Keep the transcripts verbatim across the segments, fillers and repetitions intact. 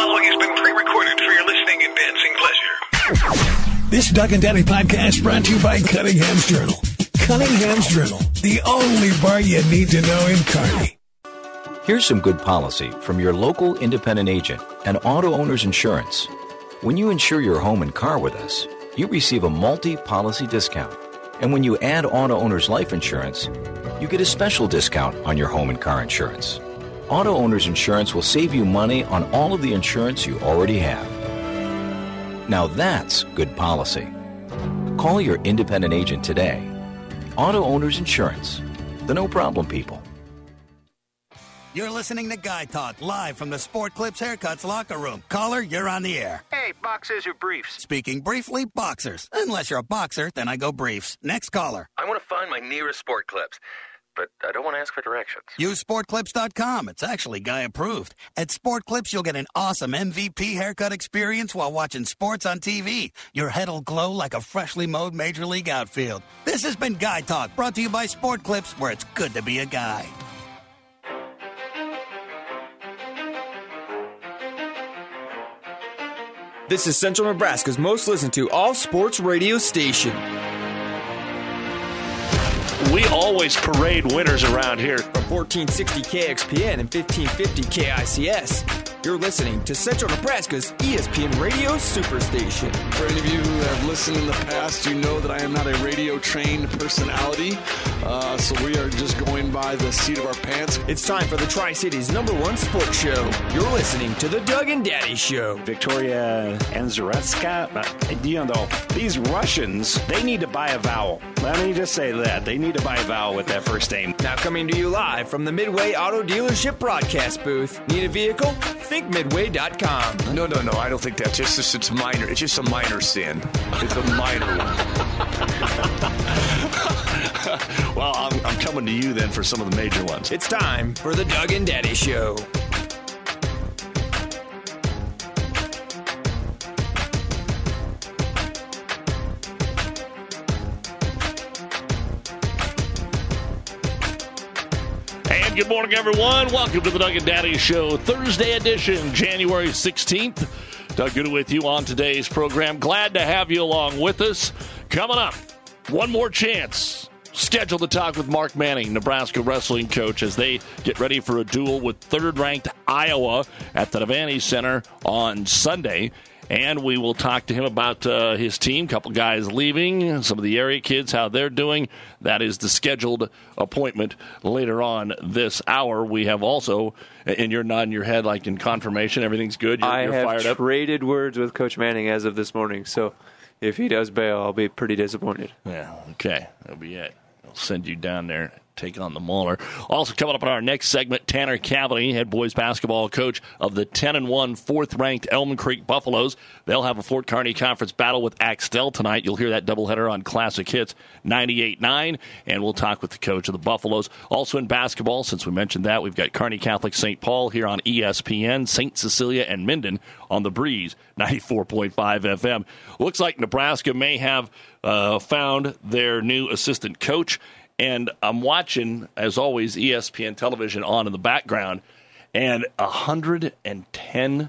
following has been pre-recorded for your listening and dancing pleasure. This Doug and Daddy podcast brought to you by Cunningham's Journal. Cunningham's Journal, the only bar you need to know in Kearney. Here's some good policy from your local independent agent and Auto Owners Insurance. When you insure your home and car with us, you receive a multi-policy discount. And when you add Auto Owners Life Insurance, you get a special discount on your home and car insurance. Auto Owners Insurance will save you money on all of the insurance you already have. Now that's good policy. Call your independent agent today. Auto Owners Insurance, the no-problem people. You're listening to Guy Talk live from the Sport Clips Haircuts locker room. Caller, you're on the air. Hey, boxers or briefs? Speaking briefly, boxers. Unless you're a boxer, then I go briefs. Next caller. I want to find my nearest Sport Clips, but I don't want to ask for directions. Use sport clips dot com. It's actually Guy approved. At Sport Clips, you'll get an awesome M V P haircut experience while watching sports on T V. Your head'll glow like a freshly mowed Major League outfield. This has been Guy Talk, brought to you by Sport Clips, where it's good to be a guy. This is Central Nebraska's most listened to all sports radio station. We always parade winners around here. From fourteen sixty K X P N and fifteen fifty K I C S, you're listening to Central Nebraska's E S P N Radio Superstation. For any of you who have listened in the past, you know that I am not a radio-trained personality, uh, so we are just going by the seat of our pants. It's time for the Tri-Cities' number one sports show. You're listening to the Doug and Daddy Show. Victoria Anzaretska, you know, these Russians, they need to buy a vowel. Let me just say that. They need to buy a vowel with that first name. Now coming to you live from the Midway Auto Dealership broadcast booth. Need a vehicle? think midway dot com. No, no, no. I don't think that's just, it's, it's minor. It's just a minor sin. It's a minor one. Well, I'm, I'm coming to you then for some of the major ones. It's time for the Doug and Daddy Show. Good morning, everyone. Welcome to the Doug and Daddy Show, Thursday edition, January sixteenth. Doug Good with you on today's program. Glad to have you along with us. Coming up, one more chance. Scheduled to talk with Mark Manning, Nebraska wrestling coach, as they get ready for a duel with third-ranked Iowa at the Devaney Center on Sunday. And we will talk to him about uh, his team, a couple guys leaving, some of the area kids, how they're doing. That is the scheduled appointment later on this hour. We have also, and you're nodding your head like in confirmation, everything's good, you're, I you're have fired up. traded words with Coach Manning as of this morning, so if he does bail, I'll be pretty disappointed. Yeah, okay, that'll be it. I'll send you down there. Take on the Mauler. Also coming up in our next segment, Tanner Cavity, head boys basketball coach of the ten and one fourth-ranked Elm Creek Buffaloes. They'll have a Fort Kearney Conference battle with Axtell tonight. You'll hear that doubleheader on Classic Hits ninety-eight nine, and we'll talk with the coach of the Buffaloes. Also in basketball, since we mentioned that, we've got Kearney Catholic Saint Paul here on E S P N, Saint Cecilia and Minden on the Breeze, ninety-four point five F M. Looks like Nebraska may have uh, found their new assistant coach. And I'm watching, as always, E S P N television on in the background, and one hundred ten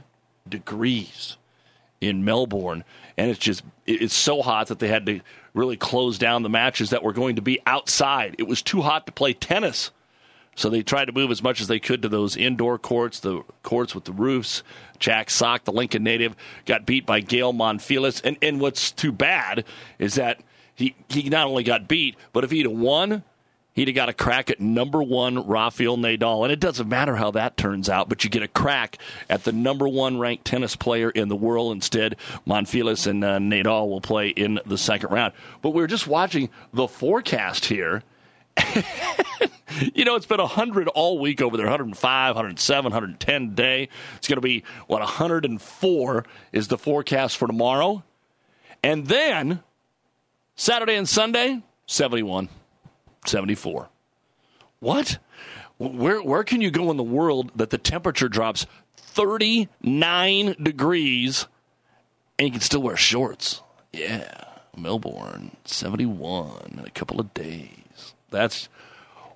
degrees in Melbourne. And it's just, it's so hot that they had to really close down the matches that were going to be outside. It was too hot to play tennis. So they tried to move as much as they could to those indoor courts, the courts with the roofs. Jack Sock, the Lincoln native, got beat by Gail Monfils. And, and what's too bad is that He he not only got beat, but if he'd have won, he'd have got a crack at number one Rafael Nadal. And it doesn't matter how that turns out, but you get a crack at the number one ranked tennis player in the world. Instead, Monfils and uh, Nadal will play in the second round. But we were just watching the forecast here. You know, it's been one hundred all week over there, one hundred five, one hundred seven, one hundred ten today. It's going to be, what, one hundred four is the forecast for tomorrow. And then Saturday and Sunday, seventy-one, seventy-four. What? Where where can you go in the world that the temperature drops thirty-nine degrees and you can still wear shorts? Yeah, Melbourne, seventy-one in a couple of days. That's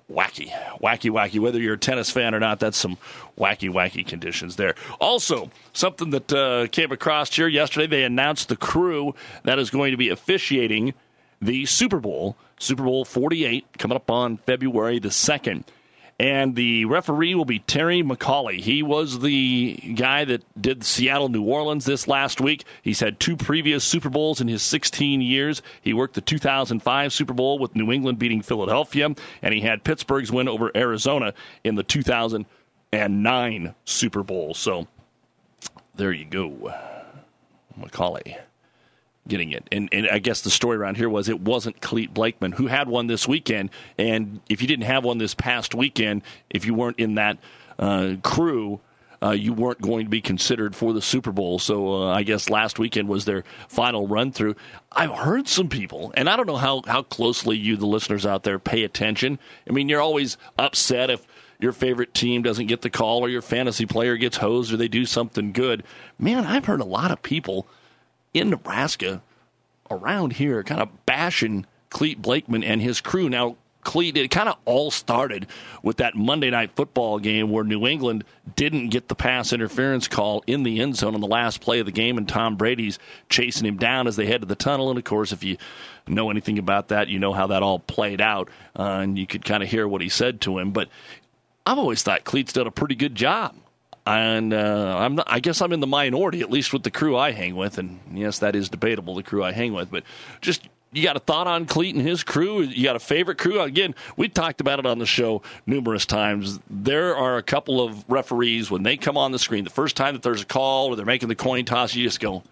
wacky, wacky, wacky. Whether you're a tennis fan or not, that's some wacky, wacky conditions there. Also, something that uh, came across here yesterday, they announced the crew that is going to be officiating the Super Bowl, Super Bowl forty-eight, coming up on February the second. And the referee will be Terry McCauley. He was the guy that did Seattle, New Orleans this last week. He's had two previous Super Bowls in his sixteen years. He worked the two thousand five Super Bowl with New England beating Philadelphia, and he had Pittsburgh's win over Arizona in the two thousand nine Super Bowl. So there you go. McCauley getting it. And, and I guess the story around here was it wasn't Clete Blakeman who had one this weekend. And if you didn't have one this past weekend, if you weren't in that uh, crew, uh, you weren't going to be considered for the Super Bowl. So uh, I guess last weekend was their final run through. I've heard some people, and I don't know how, how closely you, the listeners out there, pay attention. I mean, you're always upset if your favorite team doesn't get the call or your fantasy player gets hosed or they do something good. Man, I've heard a lot of people in Nebraska, around here, kind of bashing Clete Blakeman and his crew. Now, Clete, it kind of all started with that Monday Night Football game where New England didn't get the pass interference call in the end zone on the last play of the game, and Tom Brady's chasing him down as they head to the tunnel. And, of course, if you know anything about that, you know how that all played out, uh, and you could kind of hear what he said to him. But I've always thought Clete's done a pretty good job. And uh, I'm not, I guess I'm in the minority, at least with the crew I hang with. And, yes, that is debatable, the crew I hang with. But just, you got a thought on Clete and his crew? You got a favorite crew? Again, we talked about it on the show numerous times. There are a couple of referees, when they come on the screen, the first time that there's a call or they're making the coin toss, you just go,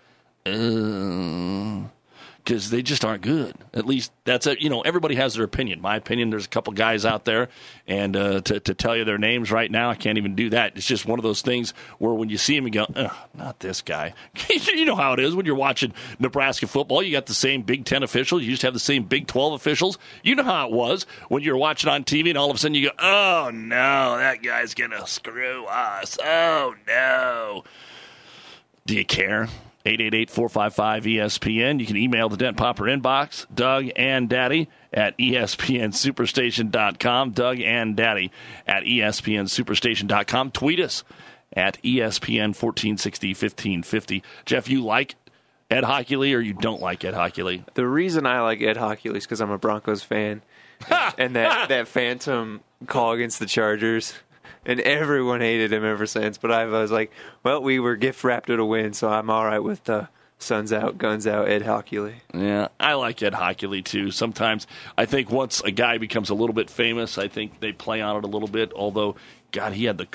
uh... because they just aren't good. At least that's a, you know, everybody has their opinion. My opinion, there's a couple guys out there, and uh, to, to tell you their names right now, I can't even do that. It's just one of those things where when you see him, you go, ugh, not this guy. You know how it is when you're watching Nebraska football. You got the same Big Ten officials. You used to have the same Big twelve officials. You know how it was when you were watching on T V, and all of a sudden you go, oh, no, that guy's going to screw us. Oh, no. Do you care? eight eight eight, four five five, E S P N. You can email the Dent Popper inbox, Doug and Daddy at E S P N superstation dot com. Doug and Daddy at E S P N superstation dot com. Tweet us at E S P N fourteen sixty, fifteen fifty. Jeff, you like Ed Hockley or you don't like Ed Hockley? The reason I like Ed Hockley is because I'm a Broncos fan. and, and that, that phantom call against the Chargers. And everyone hated him ever since. But I was like, well, we were gift wrapped at a win, so I'm all right with the sun's out, guns out, Ed Hockley. Yeah, I like Ed Hockley, too. Sometimes I think once a guy becomes a little bit famous, I think they play on it a little bit. Although, God, he had the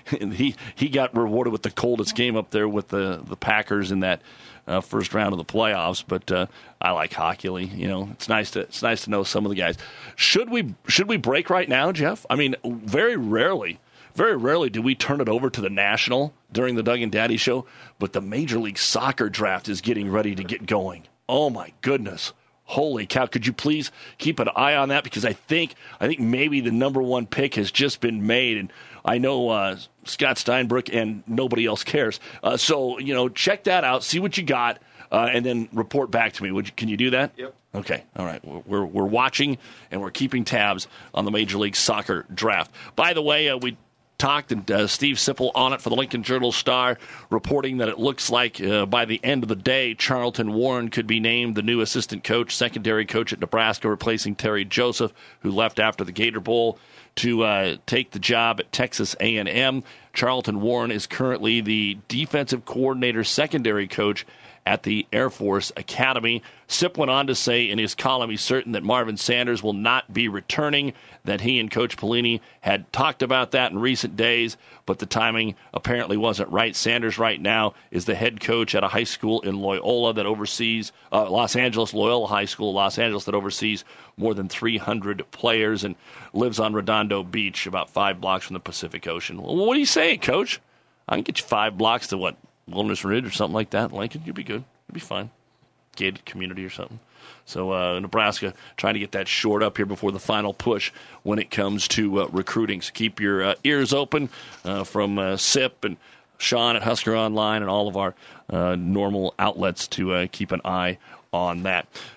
he he got rewarded with the coldest game up there with the, the Packers in that uh, first round of the playoffs. But uh, I like Hockley. You know, it's nice to it's nice to know some of the guys. Should we should we break right now, Jeff? I mean, very rarely. Very rarely do we turn it over to the National during the Doug and Daddy show, but the Major League Soccer draft is getting ready to get going. Oh, my goodness. Holy cow. Could you please keep an eye on that? Because I think I think maybe the number one pick has just been made, and I know uh, Scott Steinbrook and nobody else cares. Uh, so, you know, check that out, see what you got, uh, and then report back to me. Would you, can you do that? Yep. Okay, all right. We're, we're watching, and we're keeping tabs on the Major League Soccer draft. By the way, uh, we talked, and uh, Steve Sipple on it for the Lincoln Journal-Star, reporting that it looks like uh, by the end of the day, Charlton Warren could be named the new assistant coach, secondary coach at Nebraska, replacing Terry Joseph, who left after the Gator Bowl to uh, take the job at Texas A and M. Charlton Warren is currently the defensive coordinator, secondary coach at the Air Force Academy. Sip went on to say in his column he's certain that Marvin Sanders will not be returning, that he and Coach Pelini had talked about that in recent days, but the timing apparently wasn't right. Sanders right now is the head coach at a high school in Loyola that oversees, uh, Los Angeles, Loyola High School, Los Angeles, that oversees more than three hundred players and lives on Redondo Beach, about five blocks from the Pacific Ocean. Well, what do you say, Coach? I can get you five blocks to what? Wilderness Ridge or something like that, Lincoln, you'd be good. You'd be fine. Gated community or something. So uh, Nebraska trying to get that short up here before the final push when it comes to uh, recruiting. So keep your uh, ears open uh, from uh, Sip and Sean at Husker Online and all of our uh, normal outlets to uh, keep an eye on that.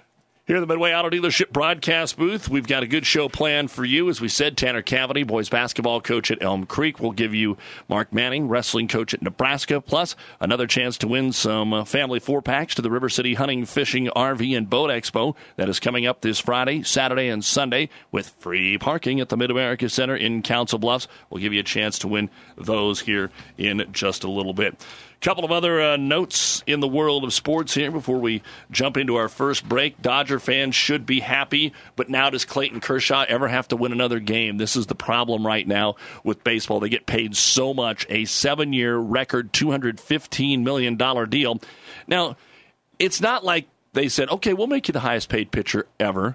Here in the Midway Auto Dealership broadcast booth, we've got a good show planned for you. As we said, Tanner Cavity, boys basketball coach at Elm Creek. We'll give you Mark Manning, wrestling coach at Nebraska, plus another chance to win some uh, family four-packs to the River City Hunting, Fishing, R V, and Boat Expo. That is coming up this Friday, Saturday, and Sunday with free parking at the Mid-America Center in Council Bluffs. We'll give you a chance to win those here in just a little bit. Couple of other uh, notes in the world of sports here before we jump into our first break. Dodger fans should be happy, but now does Clayton Kershaw ever have to win another game? This is the problem right now with baseball. They get paid so much, a seven-year record two hundred fifteen million dollars deal. Now, it's not like they said, okay, we'll make you the highest-paid pitcher ever.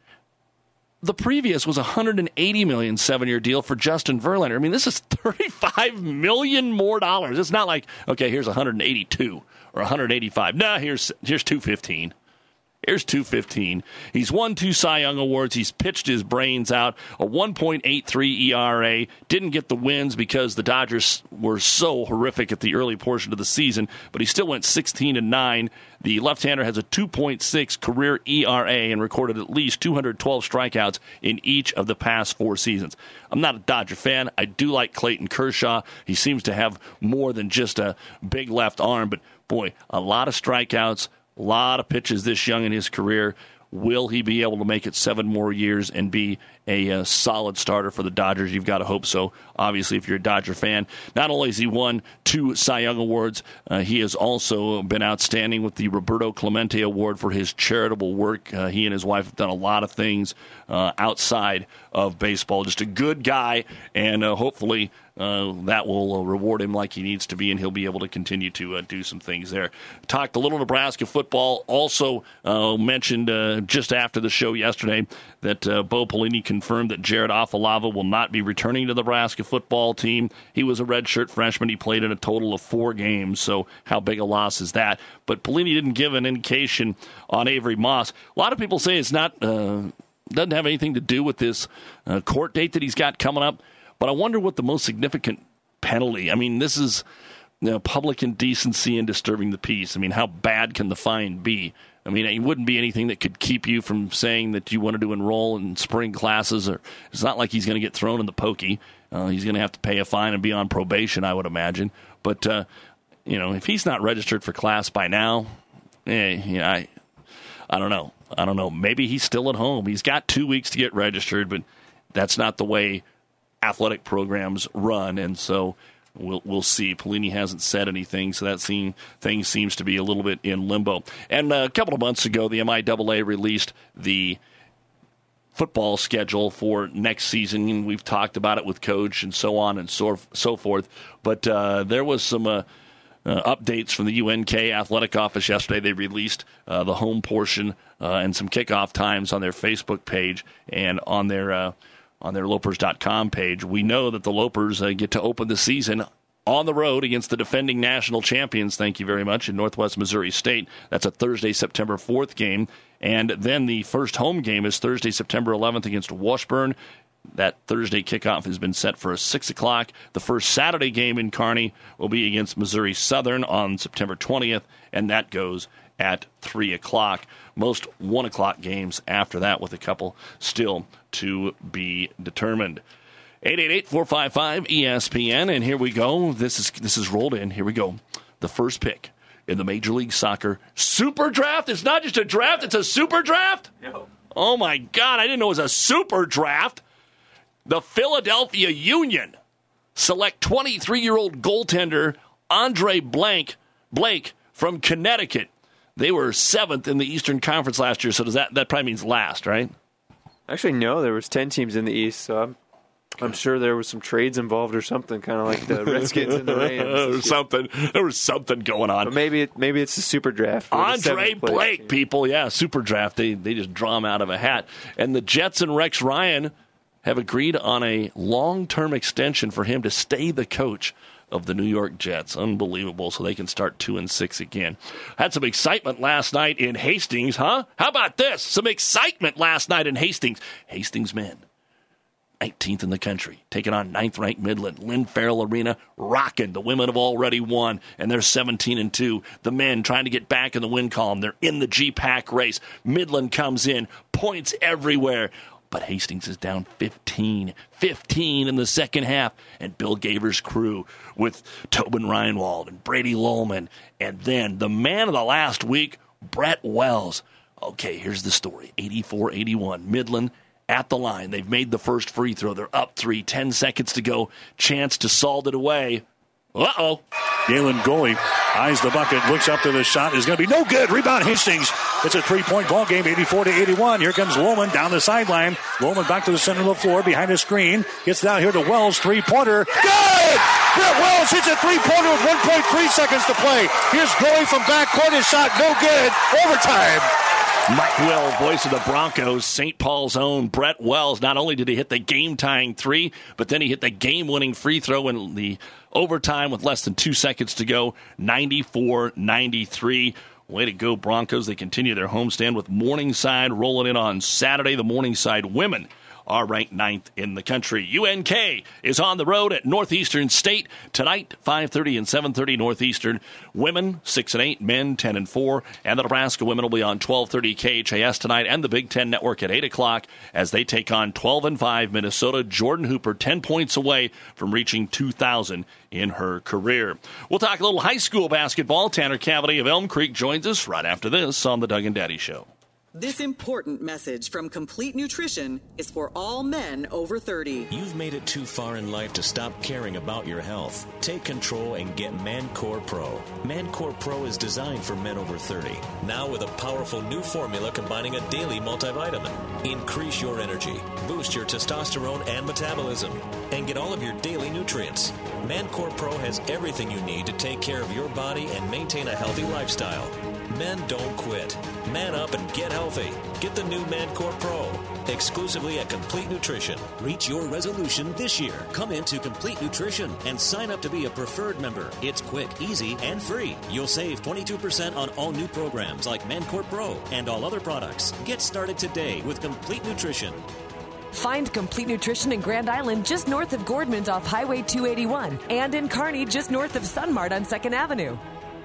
The previous was a one hundred eighty million dollars seven-year deal for Justin Verlander. I mean, this is thirty-five million dollars more dollars. It's not like, okay, here's one hundred eighty-two or one hundred eighty-five. Nah, here's here's two hundred fifteen. Here's two hundred fifteen. He's won two Cy Young Awards. He's pitched his brains out. A one point eight three E R A. Didn't get the wins because the Dodgers were so horrific at the early portion of the season, but he still went sixteen and nine. The left-hander has a two point six career E R A and recorded at least two hundred twelve strikeouts in each of the past four seasons. I'm not a Dodger fan. I do like Clayton Kershaw. He seems to have more than just a big left arm, but boy, a lot of strikeouts, a lot of pitches this young in his career. Will he be able to make it seven more years and be a, a solid starter for the Dodgers? You've got to hope so, obviously, if you're a Dodger fan. Not only has he won two Cy Young Awards, uh, he has also been outstanding with the Roberto Clemente Award for his charitable work. Uh, he and his wife have done a lot of things uh, outside of baseball. Just a good guy, and uh, hopefully Uh, that will uh, reward him like he needs to be, and he'll be able to continue to uh, do some things there. Talked a little Nebraska football. Also uh, mentioned uh, just after the show yesterday that uh, Bo Pelini confirmed that Jared Afalava will not be returning to the Nebraska football team. He was a redshirt freshman. He played in a total of four games, so how big a loss is that? But Pelini didn't give an indication on Avery Moss. A lot of people say it's not uh, doesn't have anything to do with this uh, court date that he's got coming up. But I wonder what the most significant penalty. I mean, this is you know, public indecency and disturbing the peace. I mean, how bad can the fine be? I mean, it wouldn't be anything that could keep you from saying that you wanted to enroll in spring classes. Or it's not like he's going to get thrown in the pokey. Uh, he's going to have to pay a fine and be on probation, I would imagine. But, uh, you know, if he's not registered for class by now, eh, you know, I, I don't know. I don't know. Maybe he's still at home. He's got two weeks to get registered, but that's not the way athletic programs run, and so we'll we'll see. Pelini hasn't said anything, so that scene, thing seems to be a little bit in limbo. And uh, a couple of months ago, the M I A A released the football schedule for next season. We've talked about it with Coach and so on and so, so forth, but uh, there was some uh, uh, updates from the U N K athletic office yesterday. They released uh, the home portion uh, and some kickoff times on their Facebook page and on their uh, on their Lopers dot com page. We know that the Lopers uh, get to open the season on the road against the defending national champions, thank you very much, in Northwest Missouri State. That's a Thursday, September fourth game. And then the first home game is Thursday, September eleventh against Washburn. That Thursday kickoff has been set for a six o'clock. The first Saturday game in Kearney will be against Missouri Southern on September twentieth, and that goes at three o'clock. Most one o'clock games after that, with a couple still to be determined. eight eight eight, four five five, E S P N, and here we go. This is this is rolled in. Here we go. The first pick in the Major League Soccer Super Draft. It's not just a draft, it's a Super Draft? No. Oh, my God, I didn't know it was a Super Draft. The Philadelphia Union select twenty-three-year-old goaltender Andre Blank, Blake from Connecticut. They were seventh in the Eastern Conference last year, so does that that probably means last, right? Actually, no. There was ten teams in the East, so I'm, I'm sure there was some trades involved or something, kind of like the Redskins and the Rams. or something. There was something going on. But maybe it, maybe it's the Super Draft. Andre Blake, people, yeah, Super Draft. They they just draw him out of a hat. And the Jets and Rex Ryan have agreed on a long-term extension for him to stay the coach of the New York Jets. Unbelievable, so they can start two and six again. Had some excitement last night in Hastings, huh? How about this? Some excitement last night in Hastings. Hastings men nineteenth in the country, taking on ninth-ranked Midland. Lynn Farrell Arena rocking. The women have already won, and they're seventeen and two. The men trying to get back in the win column. They're in the G PAC race. Midland comes in, points everywhere. But Hastings is down fifteen. fifteen in the second half. And Bill Gaver's crew with Tobin Reinwald and Brady Lowman. And then the man of the last week, Brett Wells. Okay, here's the story. eighty-four eighty-one. Midland at the line. They've made the first free throw. They're up three. Ten seconds to go. Chance to salt it away. Uh-oh. Galen Goalie eyes the bucket, looks up to the shot. Is going to be no good. Rebound Hastings. It's a three-point ball game, eighty-four to eighty-one. Here comes Lohman down the sideline. Lohman back to the center of the floor behind the screen. Gets down here to Wells, three-pointer. Good! Brett Wells hits a three-pointer with one point three seconds to play. Here's Goalie from backcourt. His shot no good. Overtime. Mike Will, voice of the Broncos, Saint Paul's own Brett Wells. Not only did he hit the game-tying three, but then he hit the game-winning free throw in the overtime with less than two seconds to go, ninety-four ninety-three. Way to go, Broncos. They continue their homestand with Morningside rolling in on Saturday. The Morningside women are ranked ninth in the country. U N K is on the road at Northeastern State tonight, five thirty and seven thirty Northeastern. Women six and eight, men ten and four, and the Nebraska women will be on twelve thirty K H A S tonight and the Big Ten Network at eight o'clock as they take on twelve and five Minnesota. Jordan Hooper ten points away from reaching two thousand in her career. We'll talk a little high school basketball. Tanner Cavity of Elm Creek joins us right after this on the Doug and Daddy Show. This important message from Complete Nutrition is for all men over thirty. You've made it too far in life to stop caring about your health. Take control and get Mancore Pro. Mancore Pro is designed for men over thirty. Now with a powerful new formula combining a daily multivitamin. Increase your energy, boost your testosterone and metabolism, and get all of your daily nutrients. Mancore Pro has everything you need to take care of your body and maintain a healthy lifestyle. Men don't quit. Man up and get healthy. Get the new Mancore Pro, exclusively at Complete Nutrition. Reach your resolution this year. Come into Complete Nutrition and sign up to be a preferred member. It's quick, easy, and free. You'll save twenty-two percent on all new programs like Mancore Pro and all other products. Get started today with Complete Nutrition. Find Complete Nutrition in Grand Island just north of Gordman's off Highway two eighty-one and in Kearney just north of Sunmart on second Avenue.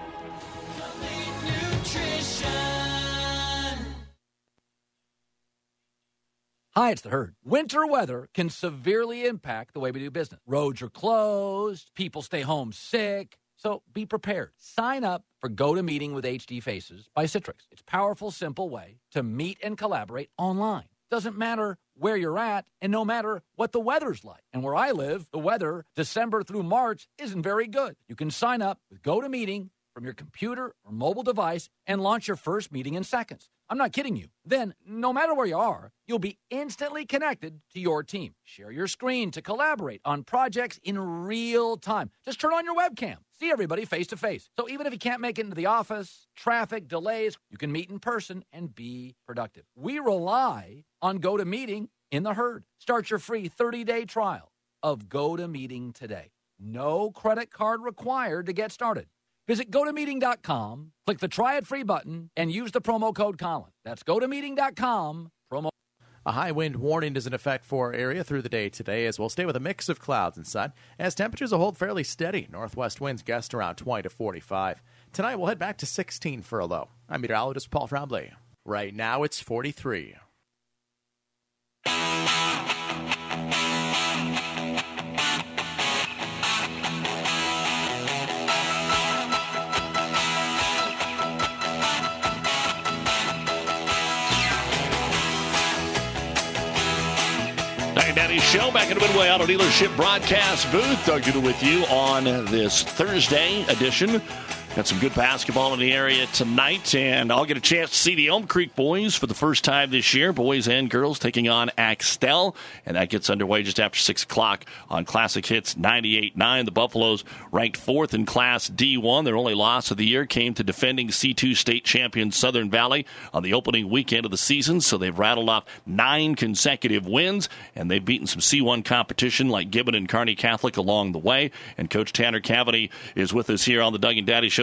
Hi, it's the Herd. Winter weather can severely impact the way we do business. Roads are closed, people stay home sick, so be prepared. Sign up for GoToMeeting with H D Faces by Citrix. It's a powerful, simple way to meet and collaborate online. Doesn't matter where you're at and no matter what the weather's like. And where I live, the weather December through March isn't very good. You can sign up with GoToMeeting from your computer or mobile device and launch your first meeting in seconds. I'm not kidding you. Then, no matter where you are, you'll be instantly connected to your team. Share your screen to collaborate on projects in real time. Just turn on your webcam. See everybody face to face. So even if you can't make it into the office, traffic, delays, you can meet in person and be productive. We rely on GoToMeeting in the Herd. Start your free thirty-day trial of GoToMeeting today. No credit card required to get started. Visit go to meeting dot com, click the Try It Free button, and use the promo code Colin. That's go to meeting dot com, promo. A high wind warning is in effect for our area through the day today, as we'll stay with a mix of clouds and sun, as temperatures will hold fairly steady. Northwest winds gust around twenty to forty-five. Tonight we'll head back to sixteen for a low. I'm meteorologist Paul Trombley. Right now it's forty-three. Daddy Show back in the Midway Auto Dealership broadcast booth. Doug Duda with you on this Thursday edition. Got some good basketball in the area tonight, and I'll get a chance to see the Elm Creek boys for the first time this year, boys and girls taking on Axtell, and that gets underway just after six o'clock on Classic Hits ninety-eight nine. The Buffaloes ranked fourth in Class D one. Their only loss of the year came to defending C two state champion Southern Valley on the opening weekend of the season, so they've rattled off nine consecutive wins, and they've beaten some C one competition like Gibbon and Kearney Catholic along the way. And Coach Tanner Cavity is with us here on the Doug and Daddy Show.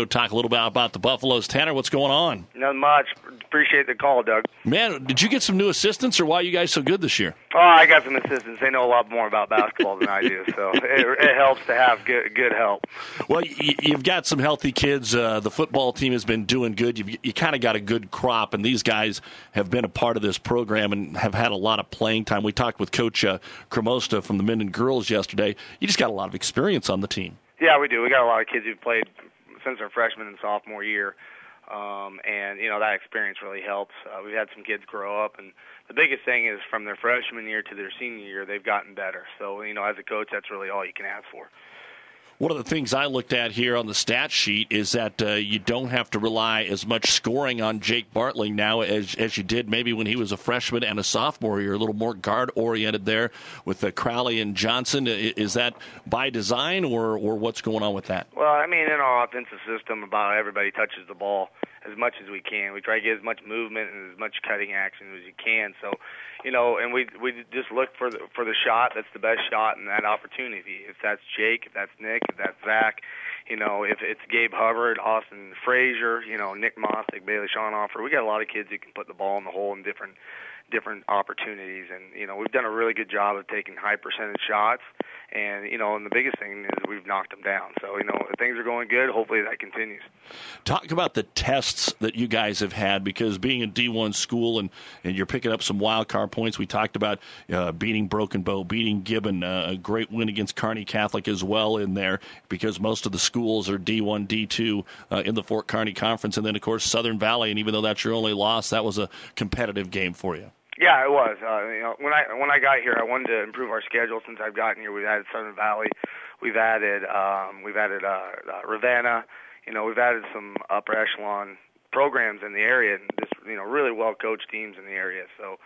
Radio. Talk a little bit about the Buffaloes. Tanner, what's going on? Not much. Appreciate the call, Doug. Man, did you get some new assistants, or why are you guys so good this year? Oh, I got some assistants. They know a lot more about basketball than I do, so it, it helps to have good good help. Well, you, you've got some healthy kids. Uh, the football team has been doing good. You've, you kind of got a good crop, and these guys have been a part of this program and have had a lot of playing time. We talked with Coach uh, Cremosta from the men and girls yesterday. You just got a lot of experience on the team. Yeah, we do. We got a lot of kids who've played since their freshman and sophomore year. Um, and, you know, that experience really helps. Uh, we've had some kids grow up, and the biggest thing is from their freshman year to their senior year, they've gotten better. So, you know, as a coach, that's really all you can ask for. One of the things I looked at here on the stat sheet is that uh, you don't have to rely as much scoring on Jake Bartling now as as you did maybe when he was a freshman and a sophomore. You're a little more guard-oriented there with uh, Crowley and Johnson. Is that by design, or, or what's going on with that? Well, I mean, in our offensive system, about everybody touches the ball as much as we can. We try to get as much movement and as much cutting action as you can. So, you know, and we we just look for the for the shot that's the best shot in that opportunity. If that's Jake, if that's Nick, if that's Zach, you know, if it's Gabe Hubbard, Austin Frazier, you know, Nick Mossick, Bailey Schonhofer, we got a lot of kids who can put the ball in the hole in different different opportunities. And, you know, we've done a really good job of taking high percentage shots. And, you know, and the biggest thing is we've knocked them down. So, you know, if things are going good, hopefully that continues. Talk about the tests that you guys have had, because being a D one school and, and you're picking up some wild card points. We talked about uh, beating Broken Bow, beating Gibbon, uh, a great win against Kearney Catholic as well in there, because most of the schools are D one, D two uh, in the Fort Kearney Conference. And then, of course, Southern Valley. And even though that's your only loss, that was a competitive game for you. Yeah, it was. Uh, you know, when I when I got here, I wanted to improve our schedule. Since I've gotten here, we've added Southern Valley, we've added um, we've added uh, uh, Ravenna. You know, we've added some upper echelon programs in the area, and just you know, really well coached teams in the area. So,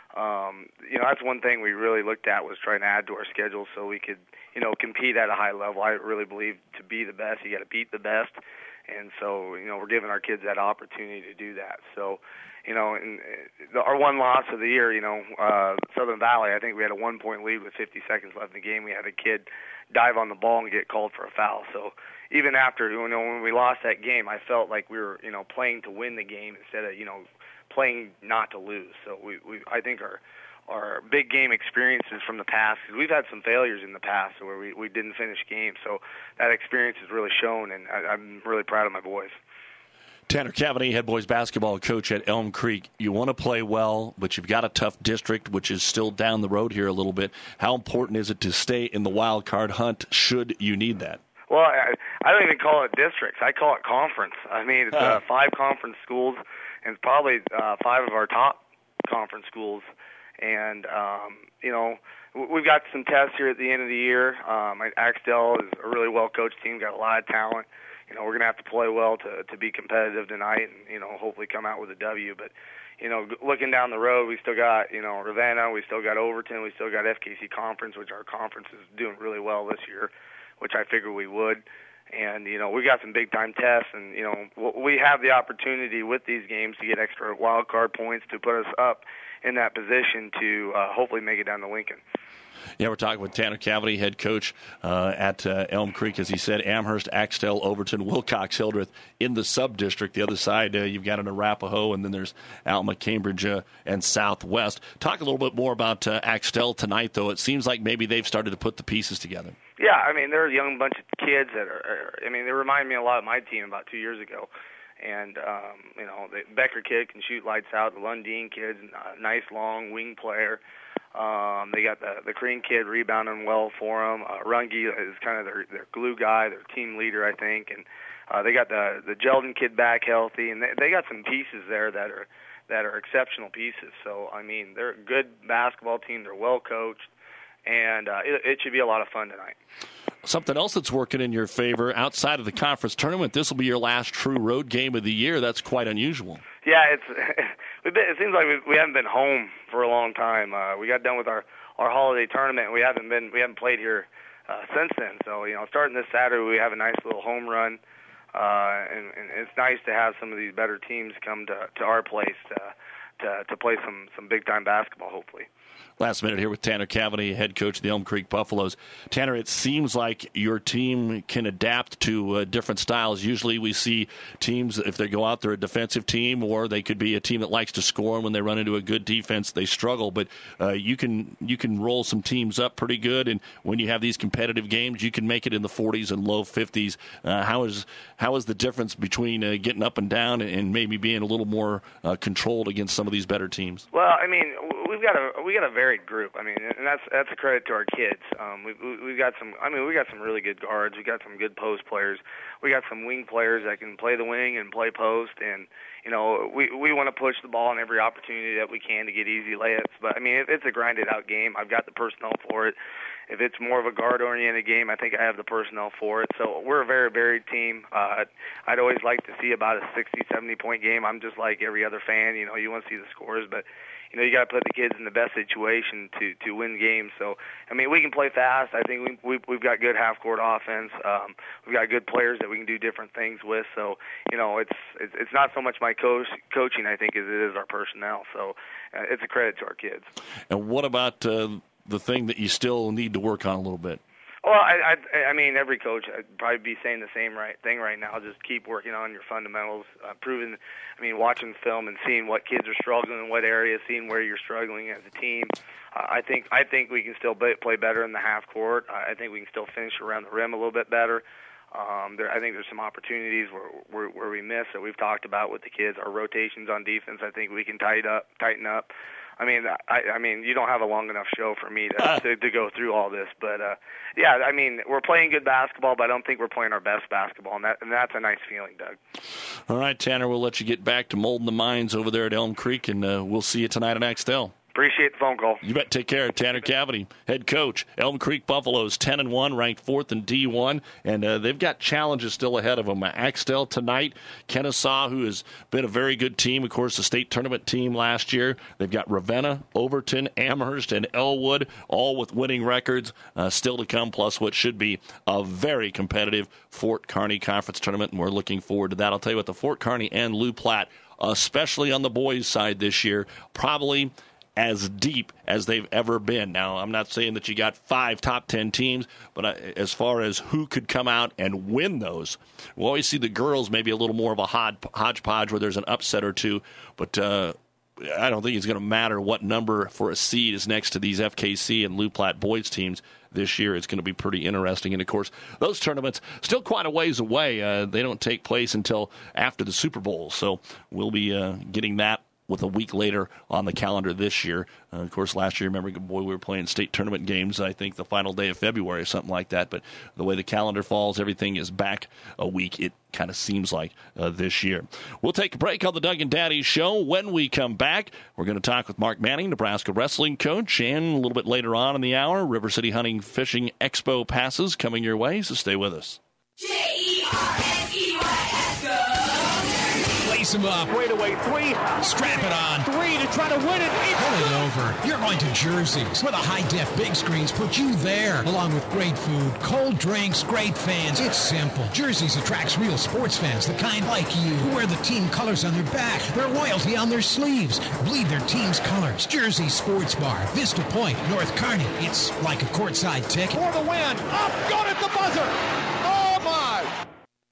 um, you know, that's one thing we really looked at, was trying to add to our schedule so we could you know compete at a high level. I really believe to be the best, you got to beat the best, and so you know we're giving our kids that opportunity to do that. So. You know, and the, our one loss of the year, you know, uh, Southern Valley, I think we had a one-point lead with fifty seconds left in the game. We had a kid dive on the ball and get called for a foul. So even after, you know, when we lost that game, I felt like we were, you know, playing to win the game instead of, you know, playing not to lose. So we, we I think our our big game experiences from the past, because we've had some failures in the past where we, we didn't finish games. So that experience has really shown, and I, I'm really proud of my boys. Tanner Cavity, head boys basketball coach at Elm Creek. You want to play well, but you've got a tough district, which is still down the road here a little bit. How important is it to stay in the wild card hunt should you need that? Well, I, I don't even call it districts. I call it conference. I mean, it's uh, five conference schools, and it's probably uh, five of our top conference schools. And, um, you know, we've got some tests here at the end of the year. Um, Axtell is a really well-coached team, got a lot of talent. You know, we're going to have to play well to to be competitive tonight and, you know, hopefully come out with a W. But, you know, looking down the road, we still got, you know, Ravenna, we still got Overton, we still got F K C Conference, which our conference is doing really well this year, which I figured we would. And, you know, we got some big-time tests, and, you know, we have the opportunity with these games to get extra wild card points to put us up in that position to uh, hopefully make it down to Lincoln. Yeah, we're talking with Tanner Cavity, head coach uh, at uh, Elm Creek, as he said. Amherst, Axtell, Overton, Wilcox, Hildreth in the sub-district. The other side, uh, you've got an Arapahoe, and then there's Alma, Cambridge, uh, and Southwest. Talk a little bit more about uh, Axtell tonight, though. It seems like maybe they've started to put the pieces together. Yeah, I mean, they're a young bunch of kids that are, are I mean, they remind me a lot of my team about two years ago. And, um, you know, the Becker kid can shoot lights out. The Lundeen kid's a nice, long wing player. Um, they got the the Crean kid rebounding well for them. Uh, Runge is kind of their, their glue guy, their team leader, I think. And uh, they got the the Jeldon kid back healthy, and they, they got some pieces there that are that are exceptional pieces. So I mean, they're a good basketball team. They're well coached, and uh, it, it should be a lot of fun tonight. Something else that's working in your favor outside of the conference tournament. This will be your last true road game of the year. That's quite unusual. Yeah, it's we've been, it seems like we, we haven't been home for a long time. Uh, we got done with our, our holiday tournament, and we haven't been we haven't played here uh, since then. So you know, starting this Saturday, we have a nice little home run, uh, and, and it's nice to have some of these better teams come to, to our place to, to to play some some big time basketball. Hopefully. Last minute here with Tanner Cavity, head coach of the Elm Creek Buffaloes. Tanner, it seems like your team can adapt to uh, different styles. Usually we see teams, if they go out, they're a defensive team, or they could be a team that likes to score, and when they run into a good defense, they struggle. But uh, you can you can roll some teams up pretty good, and when you have these competitive games, you can make it in the forties and low fifties. Uh, how is how is the difference between uh, getting up and down and maybe being a little more uh, controlled against some of these better teams? Well, I mean, we've got a we got a very group. I mean, and that's that's a credit to our kids. Um, we we've got some. I mean, we got some really good guards. We got some good post players. We got some wing players that can play the wing and play post. And you know, we we want to push the ball in every opportunity that we can to get easy layups. But I mean, it, it's a grinded out game. I've got the personnel for it. If it's more of a guard-oriented game, I think I have the personnel for it. So we're a very varied team. Uh, I'd always like to see about a sixty, seventy-point game. I'm just like every other fan. You know, you want to see the scores, but you know, you got to put the kids in the best situation to to win games. So, I mean, we can play fast. I think we, we we've got good half-court offense. Um, we've got good players that we can do different things with. So, you know, it's it's, it's not so much my coach coaching, I think, as it is our personnel. So, uh, it's a credit to our kids. And what about uh, the thing that you still need to work on a little bit? Well, I, I, I mean, every coach would probably be saying the same right thing right now. Just keep working on your fundamentals, uh, proving. I mean, watching film and seeing what kids are struggling in what areas, seeing where you're struggling as a team. Uh, I think I think we can still play better in the half court. Uh, I think we can still finish around the rim a little bit better. Um, there, I think there's some opportunities where, where where we miss that we've talked about with the kids. Our rotations on defense, I think we can tighten up, tighten up. I mean, I, I mean, you don't have a long enough show for me to, uh. to, to go through all this, but uh, yeah, I mean, we're playing good basketball, but I don't think we're playing our best basketball, and that and that's a nice feeling, Doug. All right, Tanner, we'll let you get back to molding the mines over there at Elm Creek, and uh, we'll see you tonight at Axtell. Appreciate the phone call. You bet. Take care. Tanner Cavity, head coach, Elm Creek Buffaloes, ten and one, ranked fourth in D one, and uh, they've got challenges still ahead of them. Axtell tonight, Kennesaw, who has been a very good team, of course, the state tournament team last year. They've got Ravenna, Overton, Amherst, and Elwood, all with winning records uh, still to come, plus what should be a very competitive Fort Kearney Conference tournament, and we're looking forward to that. I'll tell you what, the Fort Kearney and Lou Platte, especially on the boys' side this year, probably as deep as they've ever been. Now, I'm not saying that you got five top ten teams, but as far as who could come out and win those, we'll always see the girls maybe a little more of a hodgepodge where there's an upset or two, but uh, I don't think it's going to matter what number for a seed is next to these F K C and Lou Platte boys teams this year. It's going to be pretty interesting. And, of course, those tournaments still quite a ways away. Uh, they don't take place until after the Super Bowl, so we'll be uh, getting that with a week later on the calendar this year. Uh, of course, last year, remember, boy, we were playing state tournament games, I think, the final day of February or something like that. But the way the calendar falls, everything is back a week, it kind of seems like uh, this year. We'll take a break on the Doug and Daddy Show. When we come back, we're going to talk with Mark Manning, Nebraska wrestling coach, and a little bit later on in the hour, River City Hunting Fishing Expo passes coming your way, so stay with us. J E R S E Y S, go! Lace him up. Straight away three. Strap it on. Three to try to win it. Pull it over. You're going to Jersey's, where the high-def big screens put you there, along with great food, cold drinks, great fans. It's simple. Jersey's attracts real sports fans, the kind like you, who wear the team colors on their back, their loyalty on their sleeves, bleed their team's colors. Jersey's Sports Bar, Vista Point, North Kearney. It's like a courtside ticket. For the win. Up, got at the buzzer. Oh, my.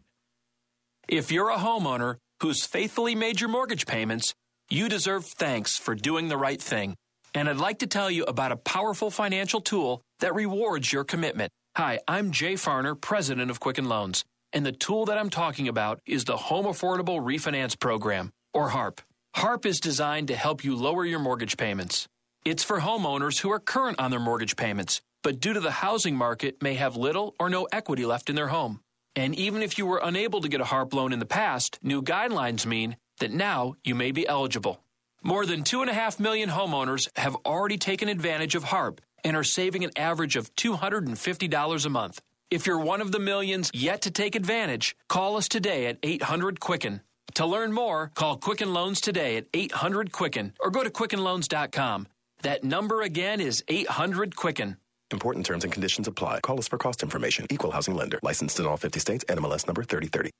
If you're a homeowner who's faithfully made your mortgage payments, you deserve thanks for doing the right thing. And I'd like to tell you about a powerful financial tool that rewards your commitment. Hi, I'm Jay Farner, president of Quicken Loans, and the tool that I'm talking about is the Home Affordable Refinance Program, or HARP. HARP is designed to help you lower your mortgage payments. It's for homeowners who are current on their mortgage payments, but due to the housing market may have little or no equity left in their home. And even if you were unable to get a HARP loan in the past, new guidelines mean that now you may be eligible. More than two and a half million homeowners have already taken advantage of HARP and are saving an average of two hundred fifty dollars a month. If you're one of the millions yet to take advantage, call us today at eight hundred Quicken. To learn more, call Quicken Loans today at eight hundred Quicken or go to quicken loans dot com. That number again is eight hundred Quicken. Important terms and conditions apply. Call us for cost information. Equal housing lender. Licensed in all fifty states. N M L S number thirty thirty.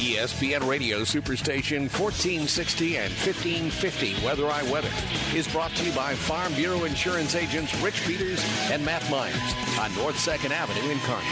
E S P N Radio Superstation fourteen sixty and fifteen fifty Weather Eye Weather is brought to you by Farm Bureau Insurance agents Rich Peters and Matt Myers on North second Avenue in Kearney.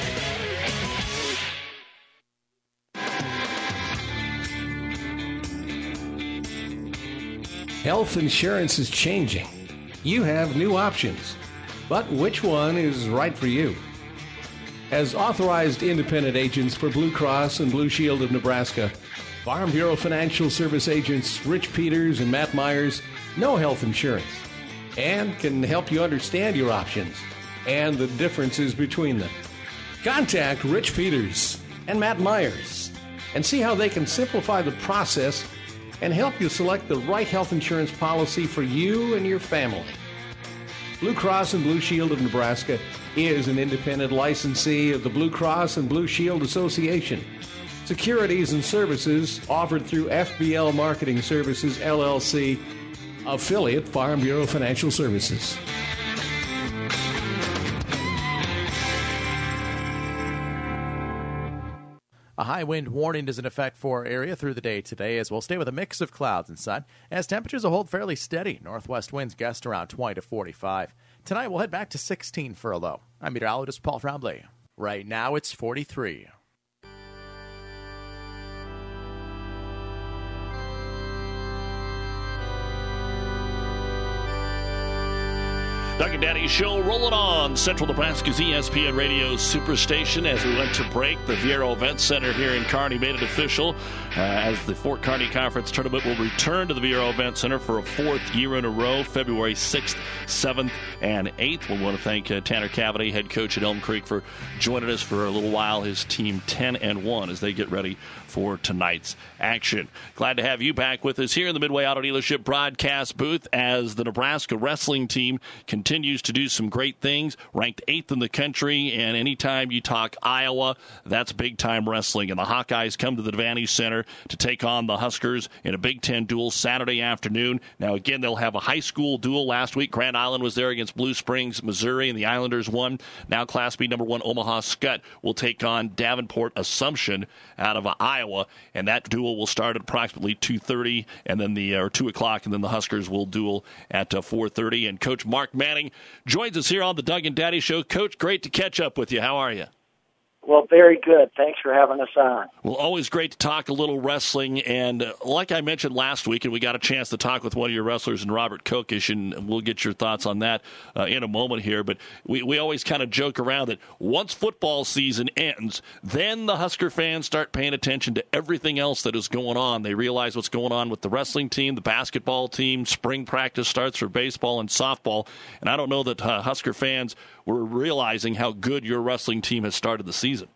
Health insurance is changing. You have new options, but which one is right for you? As authorized independent agents for Blue Cross and Blue Shield of Nebraska, Farm Bureau Financial Service agents Rich Peters and Matt Myers know health insurance and can help you understand your options and the differences between them. Contact Rich Peters and Matt Myers and see how they can simplify the process and help you select the right health insurance policy for you and your family. Blue Cross and Blue Shield of Nebraska is an independent licensee of the Blue Cross and Blue Shield Association. Securities and services offered through F B L Marketing Services, L L C, affiliate Farm Bureau Financial Services. A high wind warning is in effect for our area through the day today, as we'll stay with a mix of clouds and sun, as temperatures will hold fairly steady. Northwest winds gust around twenty to forty-five. Tonight we'll head back to sixteen for a low. I'm meteorologist Paul Tremblay. Right now it's forty-three. Doug and Daddy Show rolling on Central Nebraska's E S P N Radio Superstation. As we went to break, the Viero Event Center here in Kearney made it official uh, as the Fort Kearney Conference Tournament will return to the Viero Event Center for a fourth year in a row, February sixth, seventh, and eighth. We want to thank uh, Tanner Cavity, head coach at Elm Creek, for joining us for a little while. His team ten and one as they get ready for tonight's action. Glad to have you back with us here in the Midway Auto Dealership broadcast booth as the Nebraska wrestling team continues continues to do some great things, ranked eighth in the country, and anytime you talk Iowa, that's big-time wrestling. And the Hawkeyes come to the Devaney Center to take on the Huskers in a Big Ten duel Saturday afternoon. Now, again, they'll have a high school duel. Last week, Grand Island was there against Blue Springs, Missouri, and the Islanders won. Now, Class B number one Omaha Skutt will take on Davenport Assumption out of Iowa, and that duel will start at approximately two thirty, and then the or two o'clock, and then the Huskers will duel at uh, four thirty. And Coach Mark Manning joins us here on the Doug and Daddy Show. Coach, great to catch up with you. How are you? Well, very good. Thanks for having us on. Well, always great to talk a little wrestling. And uh, like I mentioned last week, and we got a chance to talk with one of your wrestlers, and Robert Kokish, and we'll get your thoughts on that uh, in a moment here. But we, we always kind of joke around that once football season ends, then the Husker fans start paying attention to everything else that is going on. They realize what's going on with the wrestling team, the basketball team, spring practice starts for baseball and softball. And I don't know that uh, Husker fans were realizing how good your wrestling team has started the season.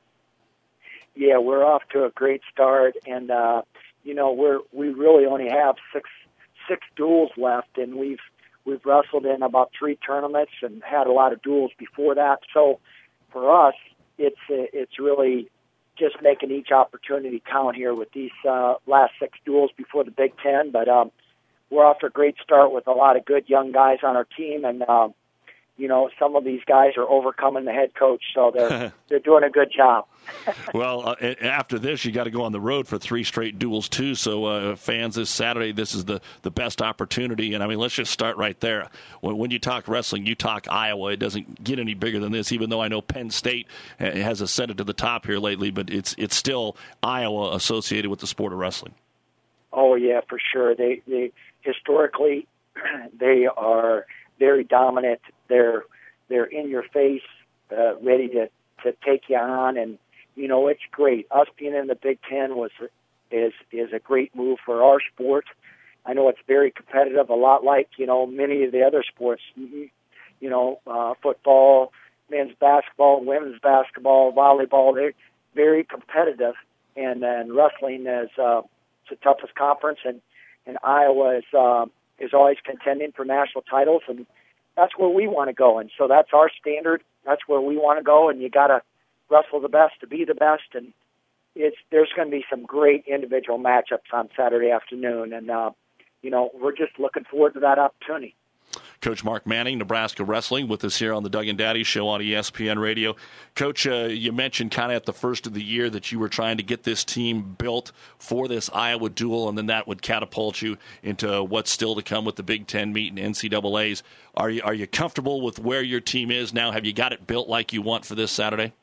Yeah, we're off to a great start, and uh, you know we're we really only have six six duels left, and we've we've wrestled in about three tournaments and had a lot of duels before that. So for us, it's it's really just making each opportunity count here with these uh, last six duels before the Big Ten. But um, we're off to a great start with a lot of good young guys on our team, and uh, you know some of these guys are overcoming the head coach, so they're they're doing a good job. Well, uh, after this, you got to go on the road for three straight duels, too. So, uh, fans, this Saturday, this is the, the best opportunity. And, I mean, let's just start right there. When, when you talk wrestling, you talk Iowa. It doesn't get any bigger than this, even though I know Penn State has ascended to the top here lately. But it's it's still Iowa associated with the sport of wrestling. Oh, yeah, for sure. They, they historically, they are very dominant. They're, they're in your face, uh, ready to, to take you on, and you know, it's great. Us being in the Big Ten was is is a great move for our sport. I know it's very competitive, a lot like, you know, many of the other sports, you know, uh, football, men's basketball, women's basketball, volleyball. They're very competitive, and, and wrestling is uh, it's the toughest conference, and, and Iowa is, uh, is always contending for national titles, and that's where we want to go. And so that's our standard. That's where we want to go, and you got to wrestle the best to be the best, and it's there's going to be some great individual matchups on Saturday afternoon, and uh, you know we're just looking forward to that opportunity. Coach Mark Manning, Nebraska Wrestling, with us here on the Doug and Daddy Show on E S P N Radio. Coach, uh, you mentioned kind of at the first of the year that you were trying to get this team built for this Iowa duel, and then that would catapult you into what's still to come with the Big Ten meet and N C double A's. Are you, are you comfortable with where your team is now? Have you got it built like you want for this Saturday?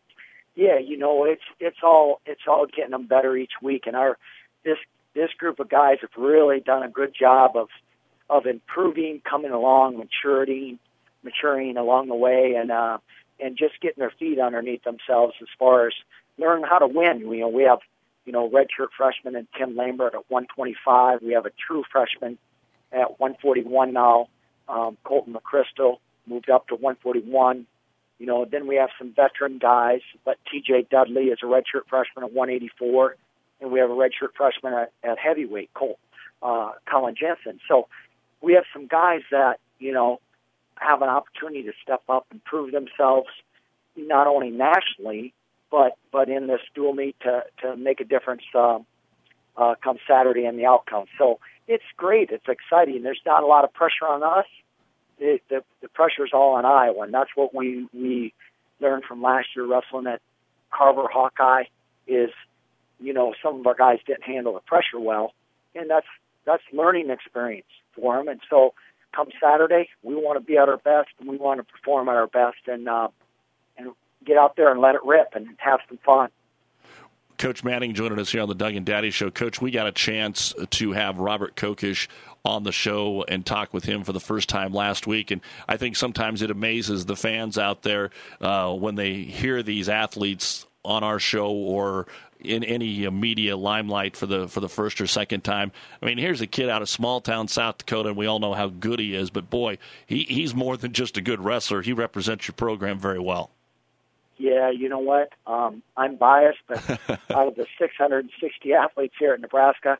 Yeah, you know, it's it's all it's all getting them better each week, and our this this group of guys have really done a good job of of improving, coming along, maturing, maturing along the way, and uh, and just getting their feet underneath themselves as far as learning how to win. You know, we have you know redshirt freshman and Tim Lambert at one twenty-five. We have a true freshman at one forty-one now. Um, Colton McChrystal moved up to one forty-one. You know, then we have some veteran guys, but T J Dudley is a redshirt freshman at one eighty-four, and we have a redshirt freshman at, at heavyweight, Colt, uh, Colin Jensen. So we have some guys that, you know, have an opportunity to step up and prove themselves, not only nationally, but but in this dual meet to, to make a difference uh, uh, come Saturday in the outcome. So it's great. It's exciting. There's not a lot of pressure on us. It, the, the pressure is all on Iowa, and that's what we, we learned from last year wrestling at Carver Hawkeye is, you know, some of our guys didn't handle the pressure well, and that's that's learning experience for them. And so come Saturday, we want to be at our best, and we want to perform at our best, and uh, and get out there and let it rip and have some fun. Coach Manning joining us here on the Doug and Daddy Show. Coach, we got a chance to have Robert Kokesh on the show and talk with him for the first time last week, and I think sometimes it amazes the fans out there uh, when they hear these athletes on our show or in any media limelight for the for the first or second time. I mean, here's a kid out of small town South Dakota, and we all know how good he is, but boy, he, he's more than just a good wrestler. He represents your program very well. Yeah, you know what? Um, I'm biased, but out of the six hundred sixty athletes here at Nebraska,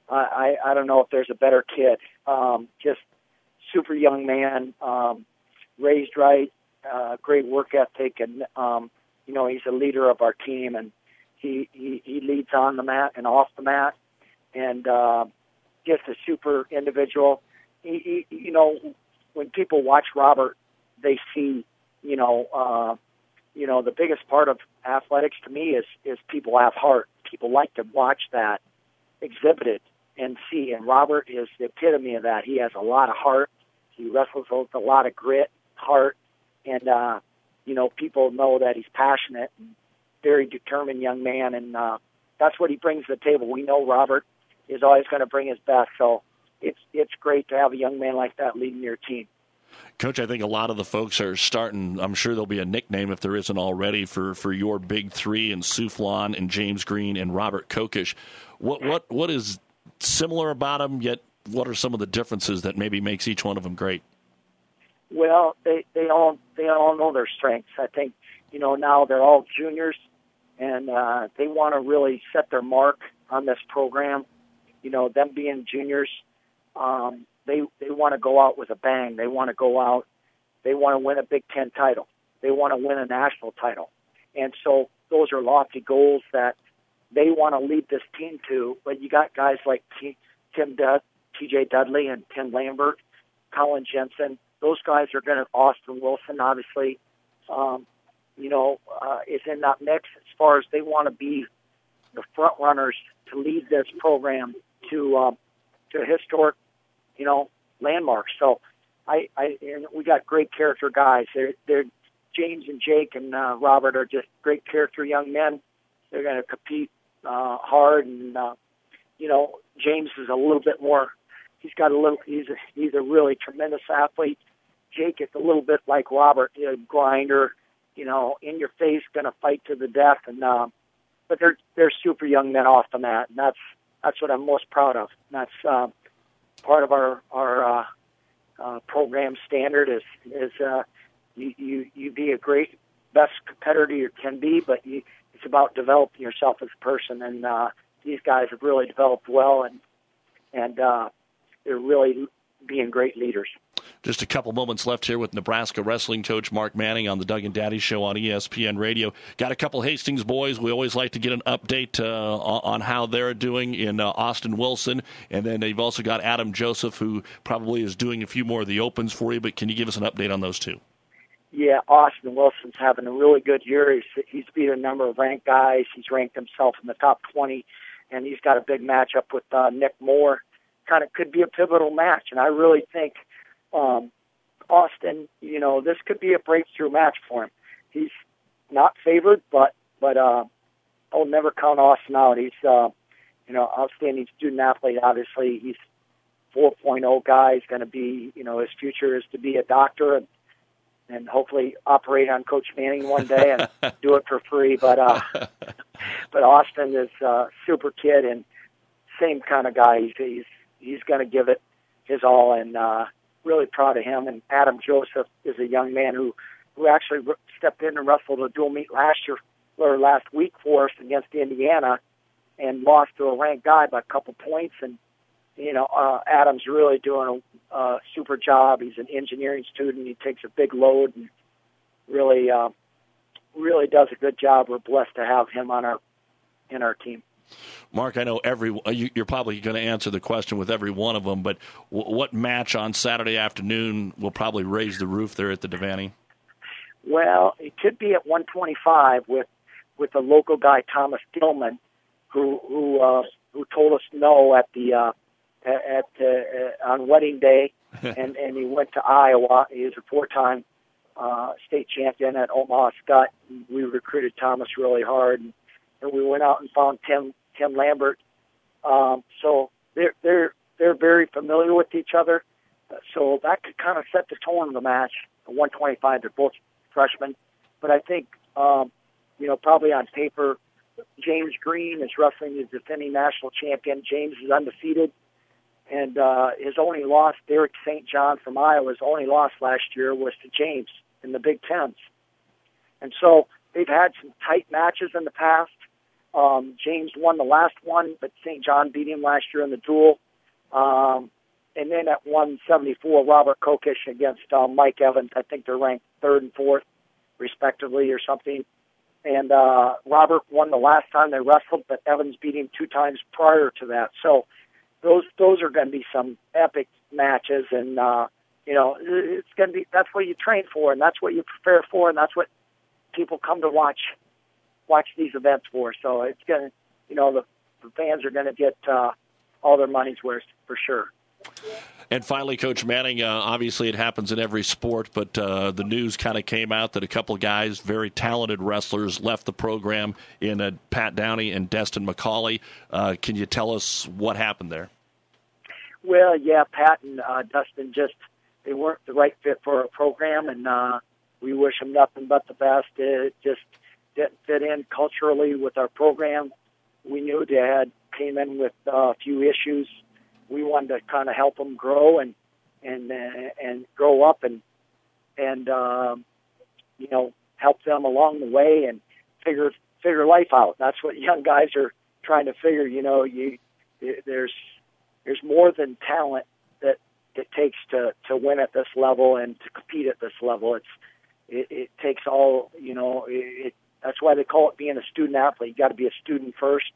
I, I, I don't know if there's a better kid. Um, just super young man, um, raised right, uh, great work ethic, and um, you know he's a leader of our team, and he, he, he leads on the mat and off the mat, and uh, just a super individual. He, he, you know, when people watch Robert, they see, you know. Uh, You know, the biggest part of athletics to me is, is people have heart. People like to watch that exhibited and see. And Robert is the epitome of that. He has a lot of heart. He wrestles with a lot of grit, heart. And, uh, you know, people know that he's passionate and very determined young man. And uh, that's what he brings to the table. We know Robert is always going to bring his best. So it's it's great to have a young man like that leading your team. Coach, I think a lot of the folks are starting, I'm sure there'll be a nickname if there isn't already, for, for your big three and Souflon and James Green and Robert Kokesh. What what what is similar about them, yet what are some of the differences that maybe makes each one of them great? Well, they, they all they all know their strengths. I think, you know, now they're all juniors, and uh, they want to really set their mark on this program. You know, them being juniors, um, They they want to go out with a bang. They want to go out. They want to win a Big Ten title. They want to win a national title. And so those are lofty goals that they want to lead this team to. But you got guys like T, Tim Dud, T J Dudley and Tim Lambert, Colin Jensen. Those guys are going to, Austin Wilson, obviously, um, you know, uh, is in that mix as far as they want to be the front runners to lead this program to um, to historic, you know, landmarks. So I, I and we got great character guys. They're, they're James and Jake and uh, Robert are just great character young men. They're going to compete uh, hard, and uh, you know, James is a little bit more. He's got a little. He's a, he's a really tremendous athlete. Jake is a little bit like Robert, a grinder. You know, in your face, going to fight to the death, and uh, but they're they're super young men off the mat, and that's that's what I'm most proud of. And that's uh, part of our our uh, uh, program standard is is uh, you, you you be a great best competitor you can be, but you, it's about developing yourself as a person. And uh, these guys have really developed well, and and uh, they're really being great leaders. Just a couple moments left here with Nebraska wrestling coach Mark Manning on the Doug and Daddy Show on E S P N Radio. Got a couple Hastings boys. We always like to get an update uh, on how they're doing in uh, Austin Wilson. And then you've also got Adam Joseph, who probably is doing a few more of the opens for you. But can you give us an update on those two? Yeah, Austin Wilson's having a really good year. He's, he's beat a number of ranked guys. He's ranked himself in the top twenty, and he's got a big matchup with uh, Nick Moore. Kind of could be a pivotal match, and I really think um, Austin, you know, this could be a breakthrough match for him. He's not favored, but but uh, I'll never count Austin out. He's, uh, you know, outstanding student athlete. Obviously, he's four point oh guy. He's going to be, you know, his future is to be a doctor and and hopefully operate on Coach Manning one day and do it for free. But uh, but Austin is a super kid and same kind of guy. He's he's, he's going to give it his all, and uh, really proud of him. And Adam Joseph is a young man who, who actually stepped in and wrestled a dual meet last year or last week for us against Indiana and lost to a ranked guy by a couple points. And you know, uh, Adam's really doing a uh, super job. He's an engineering student. He takes a big load and really, uh, really does a good job. We're blessed to have him on our in our team. Mark, I know every you're probably going to answer the question with every one of them, but what match on Saturday afternoon will probably raise the roof there at the Devaney? Well, it could be at one twenty-five with with a local guy, Thomas Gilman, who who uh, who told us no at the. Uh, at uh, uh, on wedding day, and, and he went to Iowa. He is a four-time uh, state champion at Omaha Skutt. We recruited Thomas really hard, and, and we went out and found Tim Tim Lambert. Um, so they're they're they're very familiar with each other. Uh, so that could kind of set the tone of the match. one twenty-five, they're both freshmen, but I think um, you know probably on paper, James Green is wrestling the defending national champion. James is undefeated. And uh, his only loss, Derek Saint John from Iowa, his only loss last year was to James in the Big Tens. And so they've had some tight matches in the past. Um, James won the last one, but Saint John beat him last year in the duel. Um, and then at one seventy-four, Robert Kokish against uh, Mike Evans. I think they're ranked third and fourth, respectively, or something. And uh, Robert won the last time they wrestled, but Evans beat him two times prior to that. So Those those are going to be some epic matches, and uh, you know it's going to be that's what you train for, and that's what you prepare for, and that's what people come to watch watch these events for. So it's going to, you know, the, the fans are going to get uh, all their money's worth for sure. And finally, Coach Manning, uh, obviously it happens in every sport, but uh, the news kind of came out that a couple of guys, very talented wrestlers, left the program in uh, Pat Downey and Destin McCauley. Uh, can you tell us what happened there? Well, yeah, Pat and uh, Dustin just, they weren't the right fit for our program, and uh, we wish them nothing but the best. It just didn't fit in culturally with our program. We knew they had came in with uh, a few issues. We wanted to kind of help them grow and and uh, and grow up and and um, you know help them along the way and figure figure life out. That's what young guys are trying to figure. You know, you there's there's more than talent that it takes to to win at this level and to compete at this level. It's it, it takes all you know. It, it, that's why they call it being a student athlete. You got to be a student first.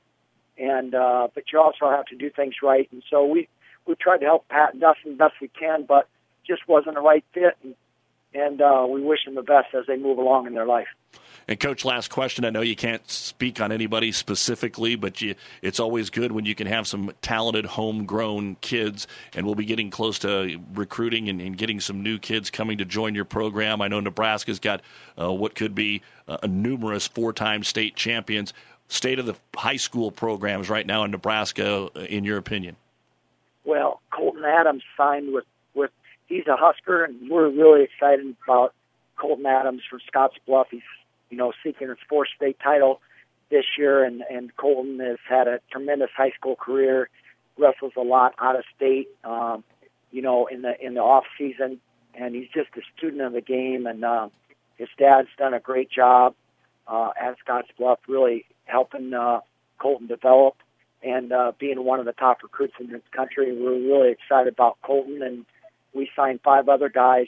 And uh, but you also have to do things right, and so we we tried to help Pat and Dustin best we can, but just wasn't the right fit, and, and uh, we wish them the best as they move along in their life. And Coach, last question. I know you can't speak on anybody specifically, but you, it's always good when you can have some talented homegrown kids, and we'll be getting close to recruiting and, and getting some new kids coming to join your program. I know Nebraska's got uh, what could be uh, a numerous four-time state champions. State of the high school programs right now in Nebraska, in your opinion? Well, Colton Adams signed with, with he's a Husker, and we're really excited about Colton Adams from Scotts Bluff. He's, you know, seeking his fourth state title this year, and, and Colton has had a tremendous high school career, wrestles a lot out of state, um, you know, in the in the off season, and he's just a student of the game, and uh, his dad's done a great job uh, at Scotts Bluff, really helping uh, Colton develop and uh, being one of the top recruits in this country. We're really excited about Colton, and we signed five other guys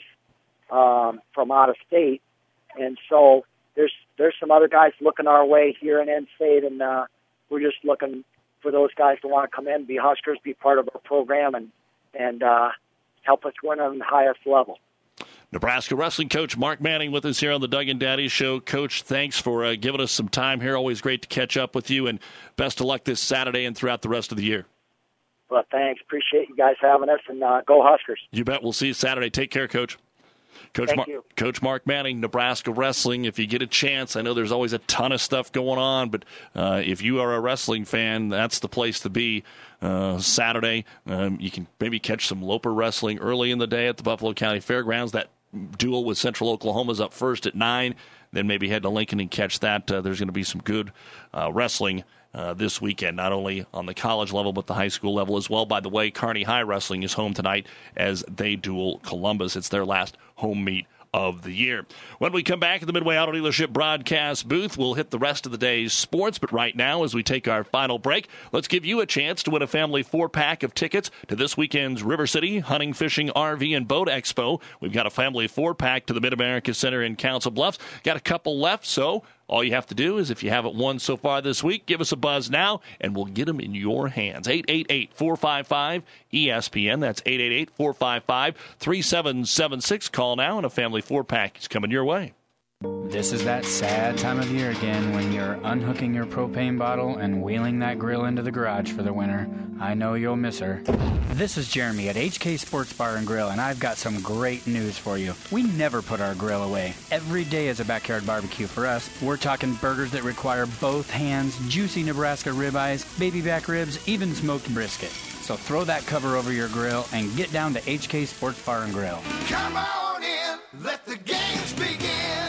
um, from out of state, and so there's there's some other guys looking our way here in N-State, and uh, we're just looking for those guys to want to come in, be Huskers, be part of our program, and and uh, help us win on the highest level. Nebraska wrestling coach Mark Manning with us here on the Doug and Daddy Show. Coach, thanks for uh, giving us some time here. Always great to catch up with you, and best of luck this Saturday and throughout the rest of the year. Well, thanks. Appreciate you guys having us, and uh, go Huskers. You bet. We'll see you Saturday. Take care, Coach. Coach, Mar- Coach Mark Manning, Nebraska Wrestling. If you get a chance, I know there's always a ton of stuff going on, but uh, if you are a wrestling fan, that's the place to be. Uh, Saturday, um, you can maybe catch some Loper wrestling early in the day at the Buffalo County Fairgrounds. That duel with Central Oklahoma's up first at nine. Then maybe head to Lincoln and catch that. Uh, there's going to be some good uh, wrestling uh, this weekend, not only on the college level but the high school level as well. By the way, Kearney High Wrestling is home tonight as they duel Columbus. It's their last home meet of the year. When we come back at the Midway Auto Dealership broadcast booth, we'll hit the rest of the day's sports. But right now, as we take our final break, let's give you a chance to win a family four-pack of tickets to this weekend's River City Hunting, Fishing, R V, and Boat Expo. We've got a family four-pack to the Mid-America Center in Council Bluffs. Got a couple left, so all you have to do is, if you haven't won so far this week, give us a buzz now, and we'll get them in your hands. eight eight eight, four five five, E S P N. That's eight eight eight, four five five, three seven seven six. Call now, and a family four-pack is coming your way. This is that sad time of year again when you're unhooking your propane bottle and wheeling that grill into the garage for the winter. I know you'll miss her. This is Jeremy at H K Sports Bar and Grill, and I've got some great news for you. We never put our grill away. Every day is a backyard barbecue for us. We're talking burgers that require both hands, juicy Nebraska ribeyes, baby back ribs, even smoked brisket. So throw that cover over your grill and get down to H K Sports Bar and Grill. Come on in, let the games begin.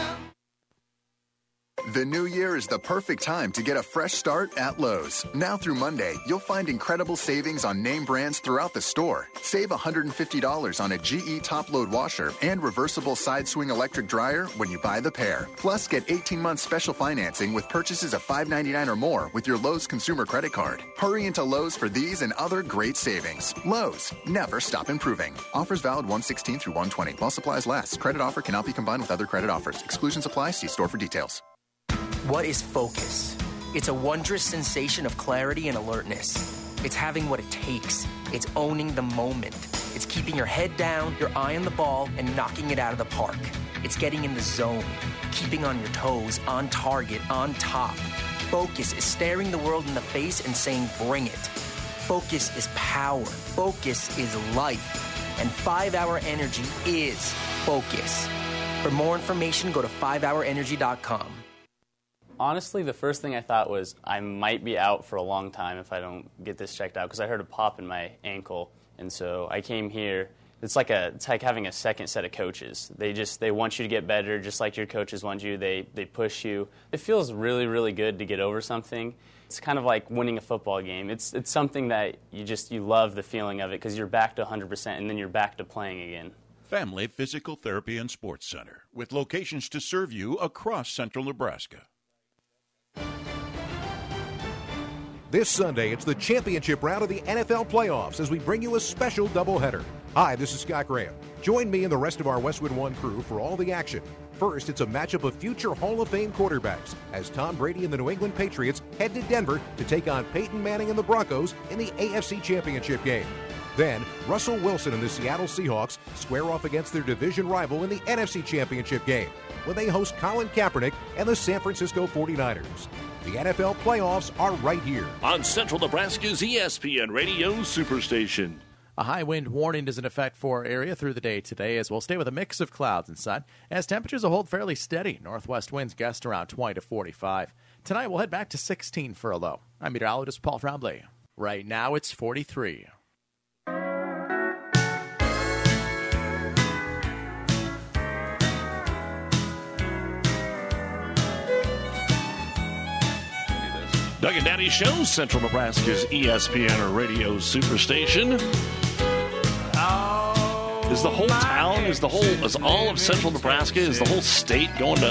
The new year is the perfect time to get a fresh start at Lowe's. Now through Monday, you'll find incredible savings on name brands throughout the store. Save one hundred fifty dollars on a G E top-load washer and reversible side-swing electric dryer when you buy the pair. Plus, get eighteen months special financing with purchases of five ninety-nine or more with your Lowe's consumer credit card. Hurry into Lowe's for these and other great savings. Lowe's, never stop improving. Offers valid one sixteen through one twenty while supplies last. Credit offer cannot be combined with other credit offers. Exclusions apply. See store for details. What is focus? It's a wondrous sensation of clarity and alertness. It's having what it takes. It's owning the moment. It's keeping your head down, your eye on the ball, and knocking it out of the park. It's getting in the zone, keeping on your toes, on target, on top. Focus is staring the world in the face and saying, bring it. Focus is power. Focus is life. And five hour Energy is focus. For more information, go to five hour energy dot com. Honestly, the first thing I thought was I might be out for a long time if I don't get this checked out, because I heard a pop in my ankle, and so I came here. It's like a it's like having a second set of coaches. They just they want you to get better, just like your coaches want you. They they push you. It feels really really good to get over something. It's kind of like winning a football game. It's it's something that you just you love the feeling of it, because you're back to one hundred percent and then you're back to playing again. Family Physical Therapy and Sports Center, with locations to serve you across central Nebraska. This Sunday, it's the championship round of the N F L playoffs as we bring you a special doubleheader. Hi, this is Scott Graham. Join me and the rest of our Westwood One crew for all the action. First, it's a matchup of future Hall of Fame quarterbacks as Tom Brady and the New England Patriots head to Denver to take on Peyton Manning and the Broncos in the A F C Championship game. Then, Russell Wilson and the Seattle Seahawks square off against their division rival in the N F C Championship game when they host Colin Kaepernick and the San Francisco forty-niners. The N F L playoffs are right here on Central Nebraska's E S P N Radio Superstation. A high wind warning is in effect for our area through the day today, as we'll stay with a mix of clouds and sun, as temperatures will hold fairly steady. Northwest winds gust around twenty to forty-five. Tonight we'll head back to sixteen for a low. I'm meteorologist Paul Tremblay. Right now it's forty-three. Doug and Daddy Show, Central Nebraska's E S P N Radio Superstation. Is the whole town, is the whole, is all of Central Nebraska, is the whole state going to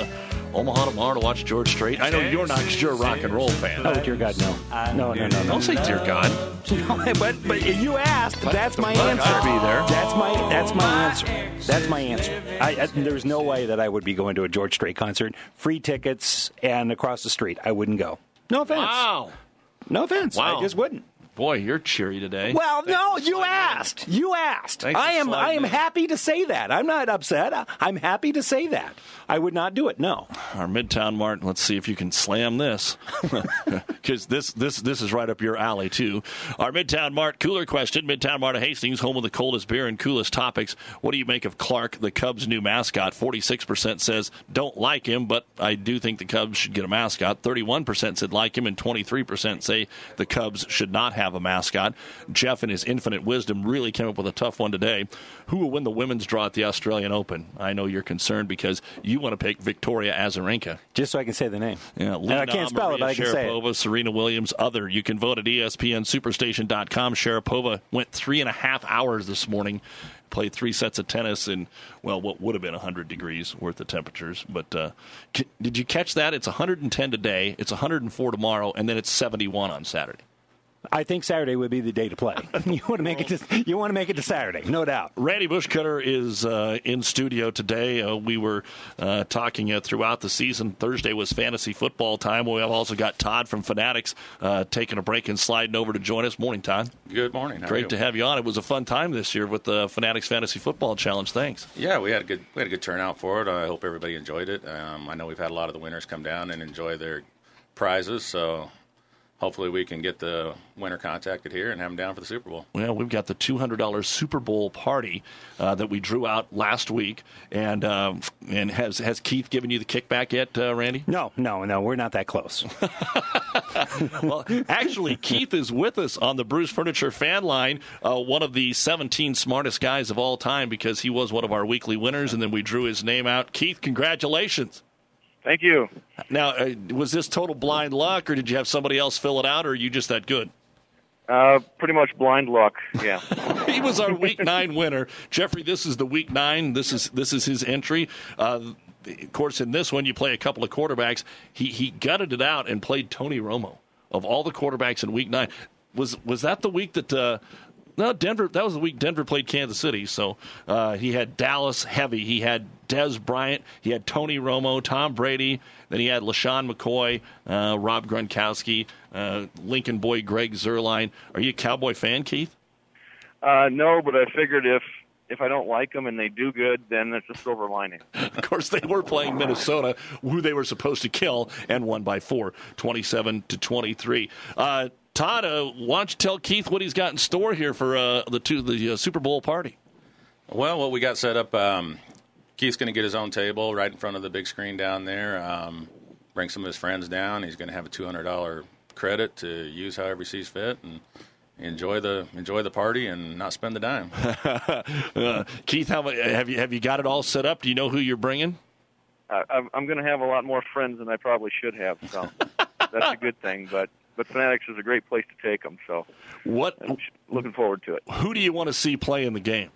Omaha tomorrow to watch George Strait? I know you're not because you're a rock and roll fan. Oh, dear God, no. No, no, no, no. Don't say dear God. No, but but you asked. That's my answer. I'd be there. That's my that's my answer. That's my answer. I, I, there's no way that I would be going to a George Strait concert. Free tickets and across the street. I wouldn't go. No offense. Wow. No offense. Wow. I just wouldn't. Boy, you're cheery today. Well, no, you asked. You asked. Thanks I for am. I am sliding in. happy to say that. I'm not upset. I'm happy to say that. I would not do it. No. Our Midtown Mart. Let's see if you can slam this, because this this this is right up your alley too. Our Midtown Mart cooler question: Midtown Mart of Hastings, home of the coldest beer and coolest topics. What do you make of Clark, the Cubs' new mascot? Forty-six percent says don't like him, but I do think the Cubs should get a mascot. Thirty-one percent said like him, and twenty-three percent say the Cubs should not have a mascot. Jeff, in his infinite wisdom, really came up with a tough one today. Who will win the women's draw at the Australian Open? I know you're concerned because you want to pick Victoria Azarenka. Just so I can say the name. Yeah, and I can't spell Maria it, but I can say Sharapova, it. Serena Williams, other. You can vote at E S P N Superstation dot com. Sharapova went three and a half hours this morning, played three sets of tennis in, well, what would have been one hundred degrees worth of temperatures. But uh, c- did you catch that? It's one hundred ten today, it's one hundred four tomorrow, and then it's seventy-one on Saturday. I think Saturday would be the day to play. You want to make it to you want to make it to Saturday, no doubt. Randy Bushcutter is uh, in studio today. Uh, we were uh, talking uh, throughout the season. Thursday was fantasy football time. We have also got Todd from Fanatics uh, taking a break and sliding over to join us. Morning, Todd. Good morning. How Great are you? to have you on. It was a fun time this year with the Fanatics Fantasy Football Challenge. Thanks. Yeah, we had a good we had a good turnout for it. I hope everybody enjoyed it. Um, I know we've had a lot of the winners come down and enjoy their prizes, so hopefully we can get the winner contacted here and have them down for the Super Bowl. Well, we've got the two hundred dollars Super Bowl party uh, that we drew out last week. And um, and has has Keith given you the kickback yet, uh, Randy? No, no, no. We're not that close. Well, actually, Keith is with us on the Bruce Furniture fan line, uh, one of the seventeen smartest guys of all time, because he was one of our weekly winners, and then we drew his name out. Keith, congratulations. Thank you. Now, uh, was this total blind luck, or did you have somebody else fill it out, or are you just that good? Uh, pretty much blind luck, yeah. He was our Week Nine winner, Jeffrey. This is the Week Nine. This is this is his entry. Uh, of course, in this one, you play a couple of quarterbacks. He he gutted it out and played Tony Romo. Of all the quarterbacks in Week Nine, was was that the week that? Uh, No, Denver. That was the week Denver played Kansas City. So uh, he had Dallas heavy. He had Dez Bryant. He had Tony Romo, Tom Brady. Then he had LaShawn McCoy, uh, Rob Gronkowski, uh, Lincoln Boy, Greg Zuerlein. Are you a Cowboy fan, Keith? Uh, no, but I figured if if I don't like them and they do good, then it's a silver lining. Of course, they were playing Minnesota, who they were supposed to kill, and won by four, twenty-seven to twenty-three. Uh, Todd, uh, why don't you tell Keith what he's got in store here for uh, the two, the uh, Super Bowl party? Well, what we got set up, um, Keith's going to get his own table right in front of the big screen down there, um, bring some of his friends down. He's going to have a two hundred dollars credit to use however he sees fit, and enjoy the enjoy the party and not spend the dime. uh, Keith, how, have you have you got it all set up? Do you know who you're bringing? Uh, I'm, I'm going to have a lot more friends than I probably should have, so that's a good thing, but... But Fanatics is a great place to take them, so what? I'm looking forward to it. Who do you want to see play in the game?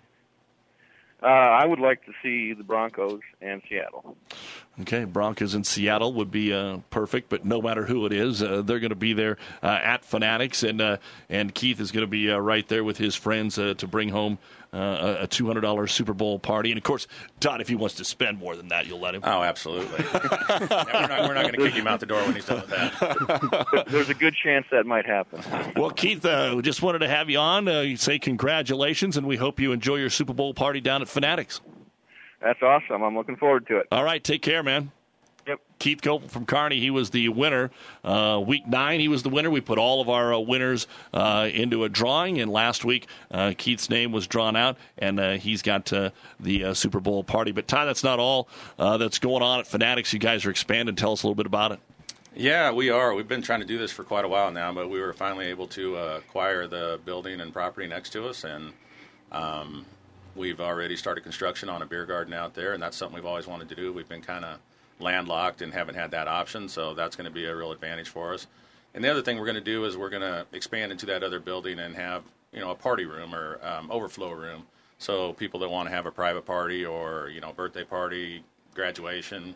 Uh, I would like to see the Broncos and Seattle. Okay, Broncos in Seattle would be uh, perfect, but no matter who it is, uh, they're going to be there uh, at Fanatics, and uh, and Keith is going to be uh, right there with his friends uh, to bring home uh, a two hundred dollars Super Bowl party. And, of course, Todd, if he wants to spend more than that, you'll let him. Oh, absolutely. yeah, we're not, we're not going to kick him out the door when he's done with that. There's a good chance that might happen. Well, Keith, uh, we just wanted to have you on. Uh, say congratulations, and we hope you enjoy your Super Bowl party down at Fanatics. That's awesome. I'm looking forward to it. All right, take care, man. Yep. Keith Copel from Kearney, he was the winner. Uh, week nine, he was the winner. We put all of our uh, winners uh, into a drawing, and last week uh, Keith's name was drawn out, and uh, he's got uh, the uh, Super Bowl party. But, Ty, that's not all uh, that's going on at Fanatics. You guys are expanding. Tell us a little bit about it. Yeah, we are. We've been trying to do this for quite a while now, but we were finally able to uh, acquire the building and property next to us, and um, we've already started construction on a beer garden out there, and that's something we've always wanted to do. We've been kind of landlocked and haven't had that option, so that's going to be a real advantage for us. And the other thing we're going to do is we're going to expand into that other building and have, you know, a party room or um, overflow room, so people that want to have a private party or, you know, birthday party, graduation,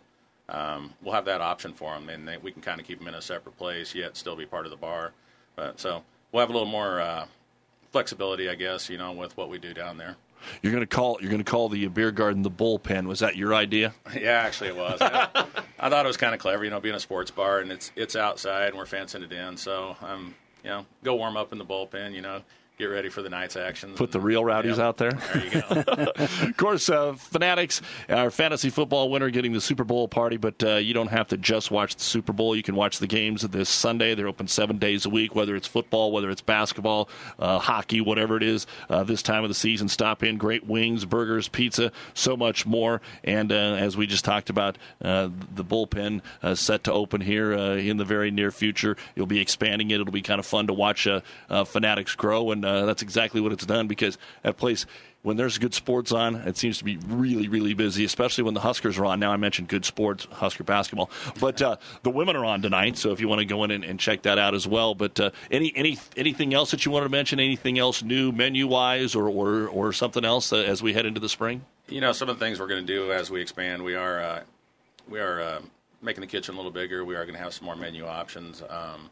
um, we'll have that option for them, and they, we can kind of keep them in a separate place yet still be part of the bar. But so we'll have a little more uh, flexibility, I guess, you know, with what we do down there. You're going to call you're going to call the beer garden the bullpen. Was that your idea? Yeah, actually it was. I, I thought it was kind of clever, you know, being a sports bar and it's it's outside and we're fencing it in. So um, you know, go warm up in the bullpen, you know, get ready for the night's action. Put the real rowdies yep. out there. There you go. Of course, uh, Fanatics, our fantasy football winner, getting the Super Bowl party, but uh, you don't have to just watch the Super Bowl. You can watch the games this Sunday. They're open seven days a week, whether it's football, whether it's basketball, uh, hockey, whatever it is. Uh, this time of the season, stop in. Great wings, burgers, pizza, so much more. And uh, as we just talked about, uh, the bullpen uh, set to open here uh, in the very near future. You'll be expanding it. It'll be kind of fun to watch uh, uh, Fanatics grow, and uh, that's exactly what it's done, because that place, when there's good sports on, it seems to be really, really busy, especially when the Huskers are on. Now I mentioned good sports, Husker basketball, but uh, the women are on tonight, so if you want to go in and, and check that out as well. But uh, any any anything else that you want to mention, anything else new menu-wise or, or, or something else uh, as we head into the spring? You know, some of the things we're going to do as we expand, we are, uh, we are uh, making the kitchen a little bigger. We are going to have some more menu options. Um,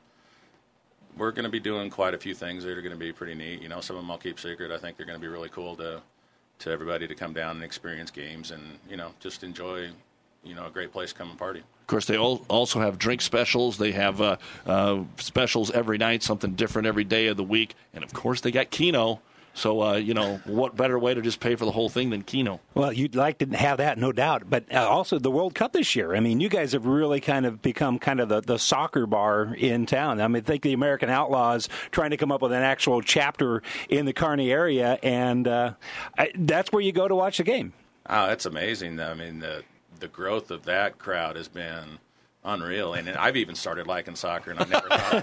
We're going to be doing quite a few things that are going to be pretty neat. You know, some of them I'll keep secret. I think they're going to be really cool to to everybody to come down and experience games and, you know, just enjoy, you know, a great place to come and party. Of course, they all also have drink specials. They have uh, uh, specials every night, something different every day of the week. And, of course, they got Keno. So, uh, you know, what better way to just pay for the whole thing than Keno? Well, you'd like to have that, no doubt. But uh, also the World Cup this year. I mean, you guys have really kind of become kind of the, the soccer bar in town. I mean, I think the American Outlaws trying to come up with an actual chapter in the Kearney area, and uh, I, that's where you go to watch the game. Oh, it's amazing. I mean, the the growth of that crowd has been unreal, and I've even started liking soccer, and I never thought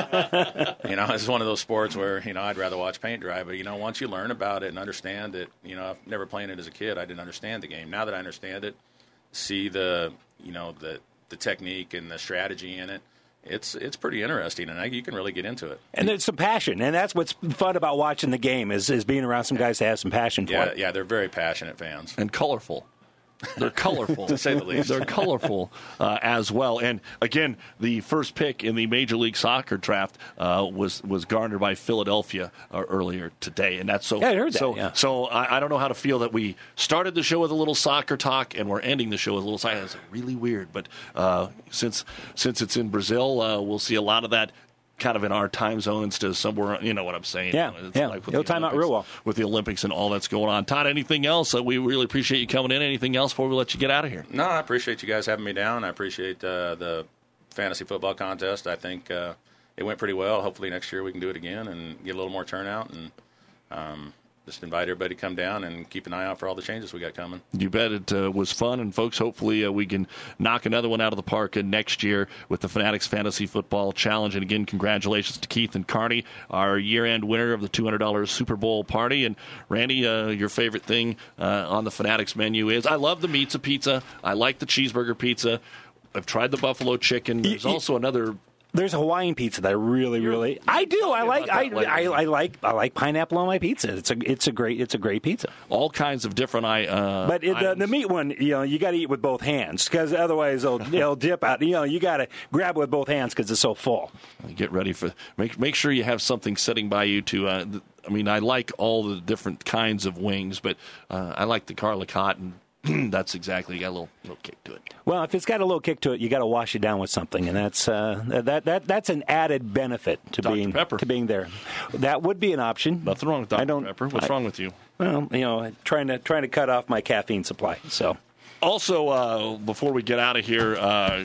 I would. You know, it's one of those sports where, you know, I'd rather watch paint dry, but, you know, once you learn about it and understand it, you know, I've never played it as a kid. I didn't understand the game. Now that I understand it, see the, you know, the the technique and the strategy in it, it's it's pretty interesting, and I, you can really get into it. And there's some passion, and that's what's fun about watching the game is, is being around some guys that have some passion for yeah, it. Yeah, they're very passionate fans. And colorful. They're colorful, to say the least. They're colorful uh, as well. And again, the first pick in the Major League Soccer draft uh, was was garnered by Philadelphia uh, earlier today, and that's so. Yeah, I heard that. So, yeah. so I, I don't know how to feel that we started the show with a little soccer talk, and we're ending the show with a little soccer. It's really weird, but uh, since since it's in Brazil, uh, we'll see a lot of that kind of in our time zone instead of somewhere, you know what I'm saying? Yeah, it's yeah. Like It'll time out real well. With the Olympics and all that's going on. Todd, anything else? Uh, we really appreciate you coming in. Anything else before we let you get out of here? No, I appreciate you guys having me down. I appreciate uh, the fantasy football contest. I think uh, it went pretty well. Hopefully next year we can do it again and get a little more turnout, and um, just invite everybody to come down and keep an eye out for all the changes we got coming. You bet. It uh, was fun, and folks, hopefully uh, we can knock another one out of the park uh, next year with the Fanatics Fantasy Football Challenge. And again, congratulations to Keith and Kearney, our year-end winner of the two hundred dollars Super Bowl party. And Randy, uh, your favorite thing uh, on the Fanatics menu is, I love the Pizza Pizza. I like the cheeseburger pizza. I've tried the buffalo chicken. There's also another... There's a Hawaiian pizza that I really, really I do. I like I, I, I like I like pineapple on my pizza. It's a it's a great it's a great pizza. All kinds of different I. Uh, but it, the, the meat one, you know, you got to eat with both hands because otherwise it'll, it'll dip out. You know, you got to grab it with both hands because it's so full. Get ready for make make sure you have something sitting by you to. Uh, I mean, I like all the different kinds of wings, but uh, I like the Carla Cotton. That's exactly, got a little little kick to it. Well, if it's got a little kick to it, you got to wash it down with something, and that's uh, that that that's an added benefit to Doctor being Pepper. to being there. That would be an option. Nothing wrong with Doctor I don't, Pepper. What's I, wrong with you? Well, you know, trying to trying to cut off my caffeine supply. So, also uh, before we get out of here. Uh,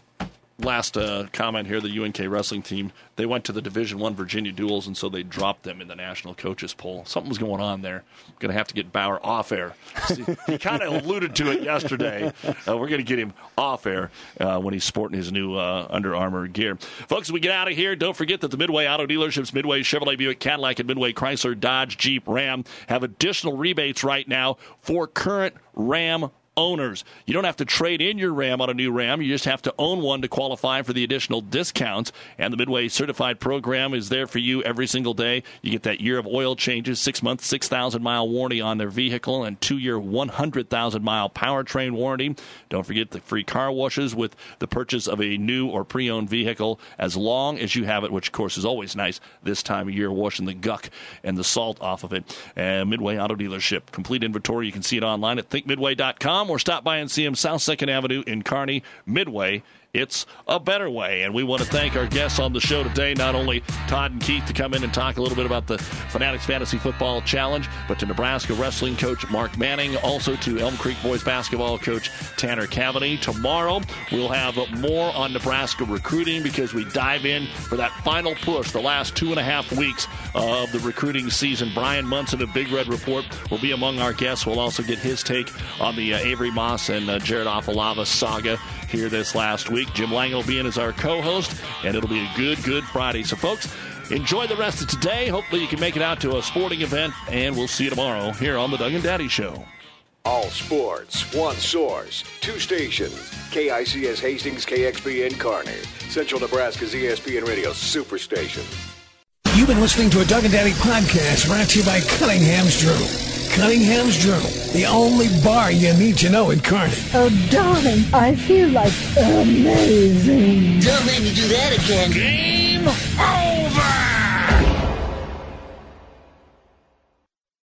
Last uh, comment here, the U N K wrestling team, they went to the Division One Virginia Duels, and so they dropped them in the national coaches poll. Something was going on there. Going to have to get Bauer off air. See, he kind of alluded to it yesterday. Uh, we're going to get him off air uh, when he's sporting his new uh, Under Armour gear. Folks, as we get out of here, don't forget that the Midway Auto Dealerships, Midway Chevrolet, Buick, Cadillac, and Midway Chrysler, Dodge, Jeep, Ram have additional rebates right now for current Ram owners. You don't have to trade in your Ram on a new Ram. You just have to own one to qualify for the additional discounts. And the Midway Certified program is there for you every single day. You get that year of oil changes, six-month, six thousand mile warranty on their vehicle, and two-year, one hundred thousand mile powertrain warranty. Don't forget the free car washes with the purchase of a new or pre-owned vehicle, as long as you have it, which, of course, is always nice this time of year, washing the guck and the salt off of it. And Midway Auto Dealership. Complete inventory. You can see it online at think midway dot com or stop by and see them South second Avenue in Kearney. Midway, it's a better way. And we want to thank our guests on the show today, not only Todd and Keith to come in and talk a little bit about the Fanatics Fantasy Football Challenge, but to Nebraska wrestling coach Mark Manning, also to Elm Creek boys basketball coach Tanner Cavity. Tomorrow we'll have more on Nebraska recruiting because we dive in for that final push, the last two and a half weeks of the recruiting season. Brian Munson of Big Red Report will be among our guests. We'll also get his take on the uh, Avery Moss and uh, Jared Afalava saga here this last week. Jim Lang will be in as our co-host, and it'll be a good, good Friday. So, folks, enjoy the rest of today. Hopefully you can make it out to a sporting event, and we'll see you tomorrow here on the Doug and Daddy Show. All sports, one source, two stations. K I C S Hastings, K X P N Kearney. Central Nebraska's E S P N Radio Superstation. You've been listening to a Doug and Daddy podcast brought to you by Cunningham's Journal. Cunningham's Journal, the only bar you need to know in Kearney. Oh, darling, I feel like amazing. Don't make me do that again. Game on!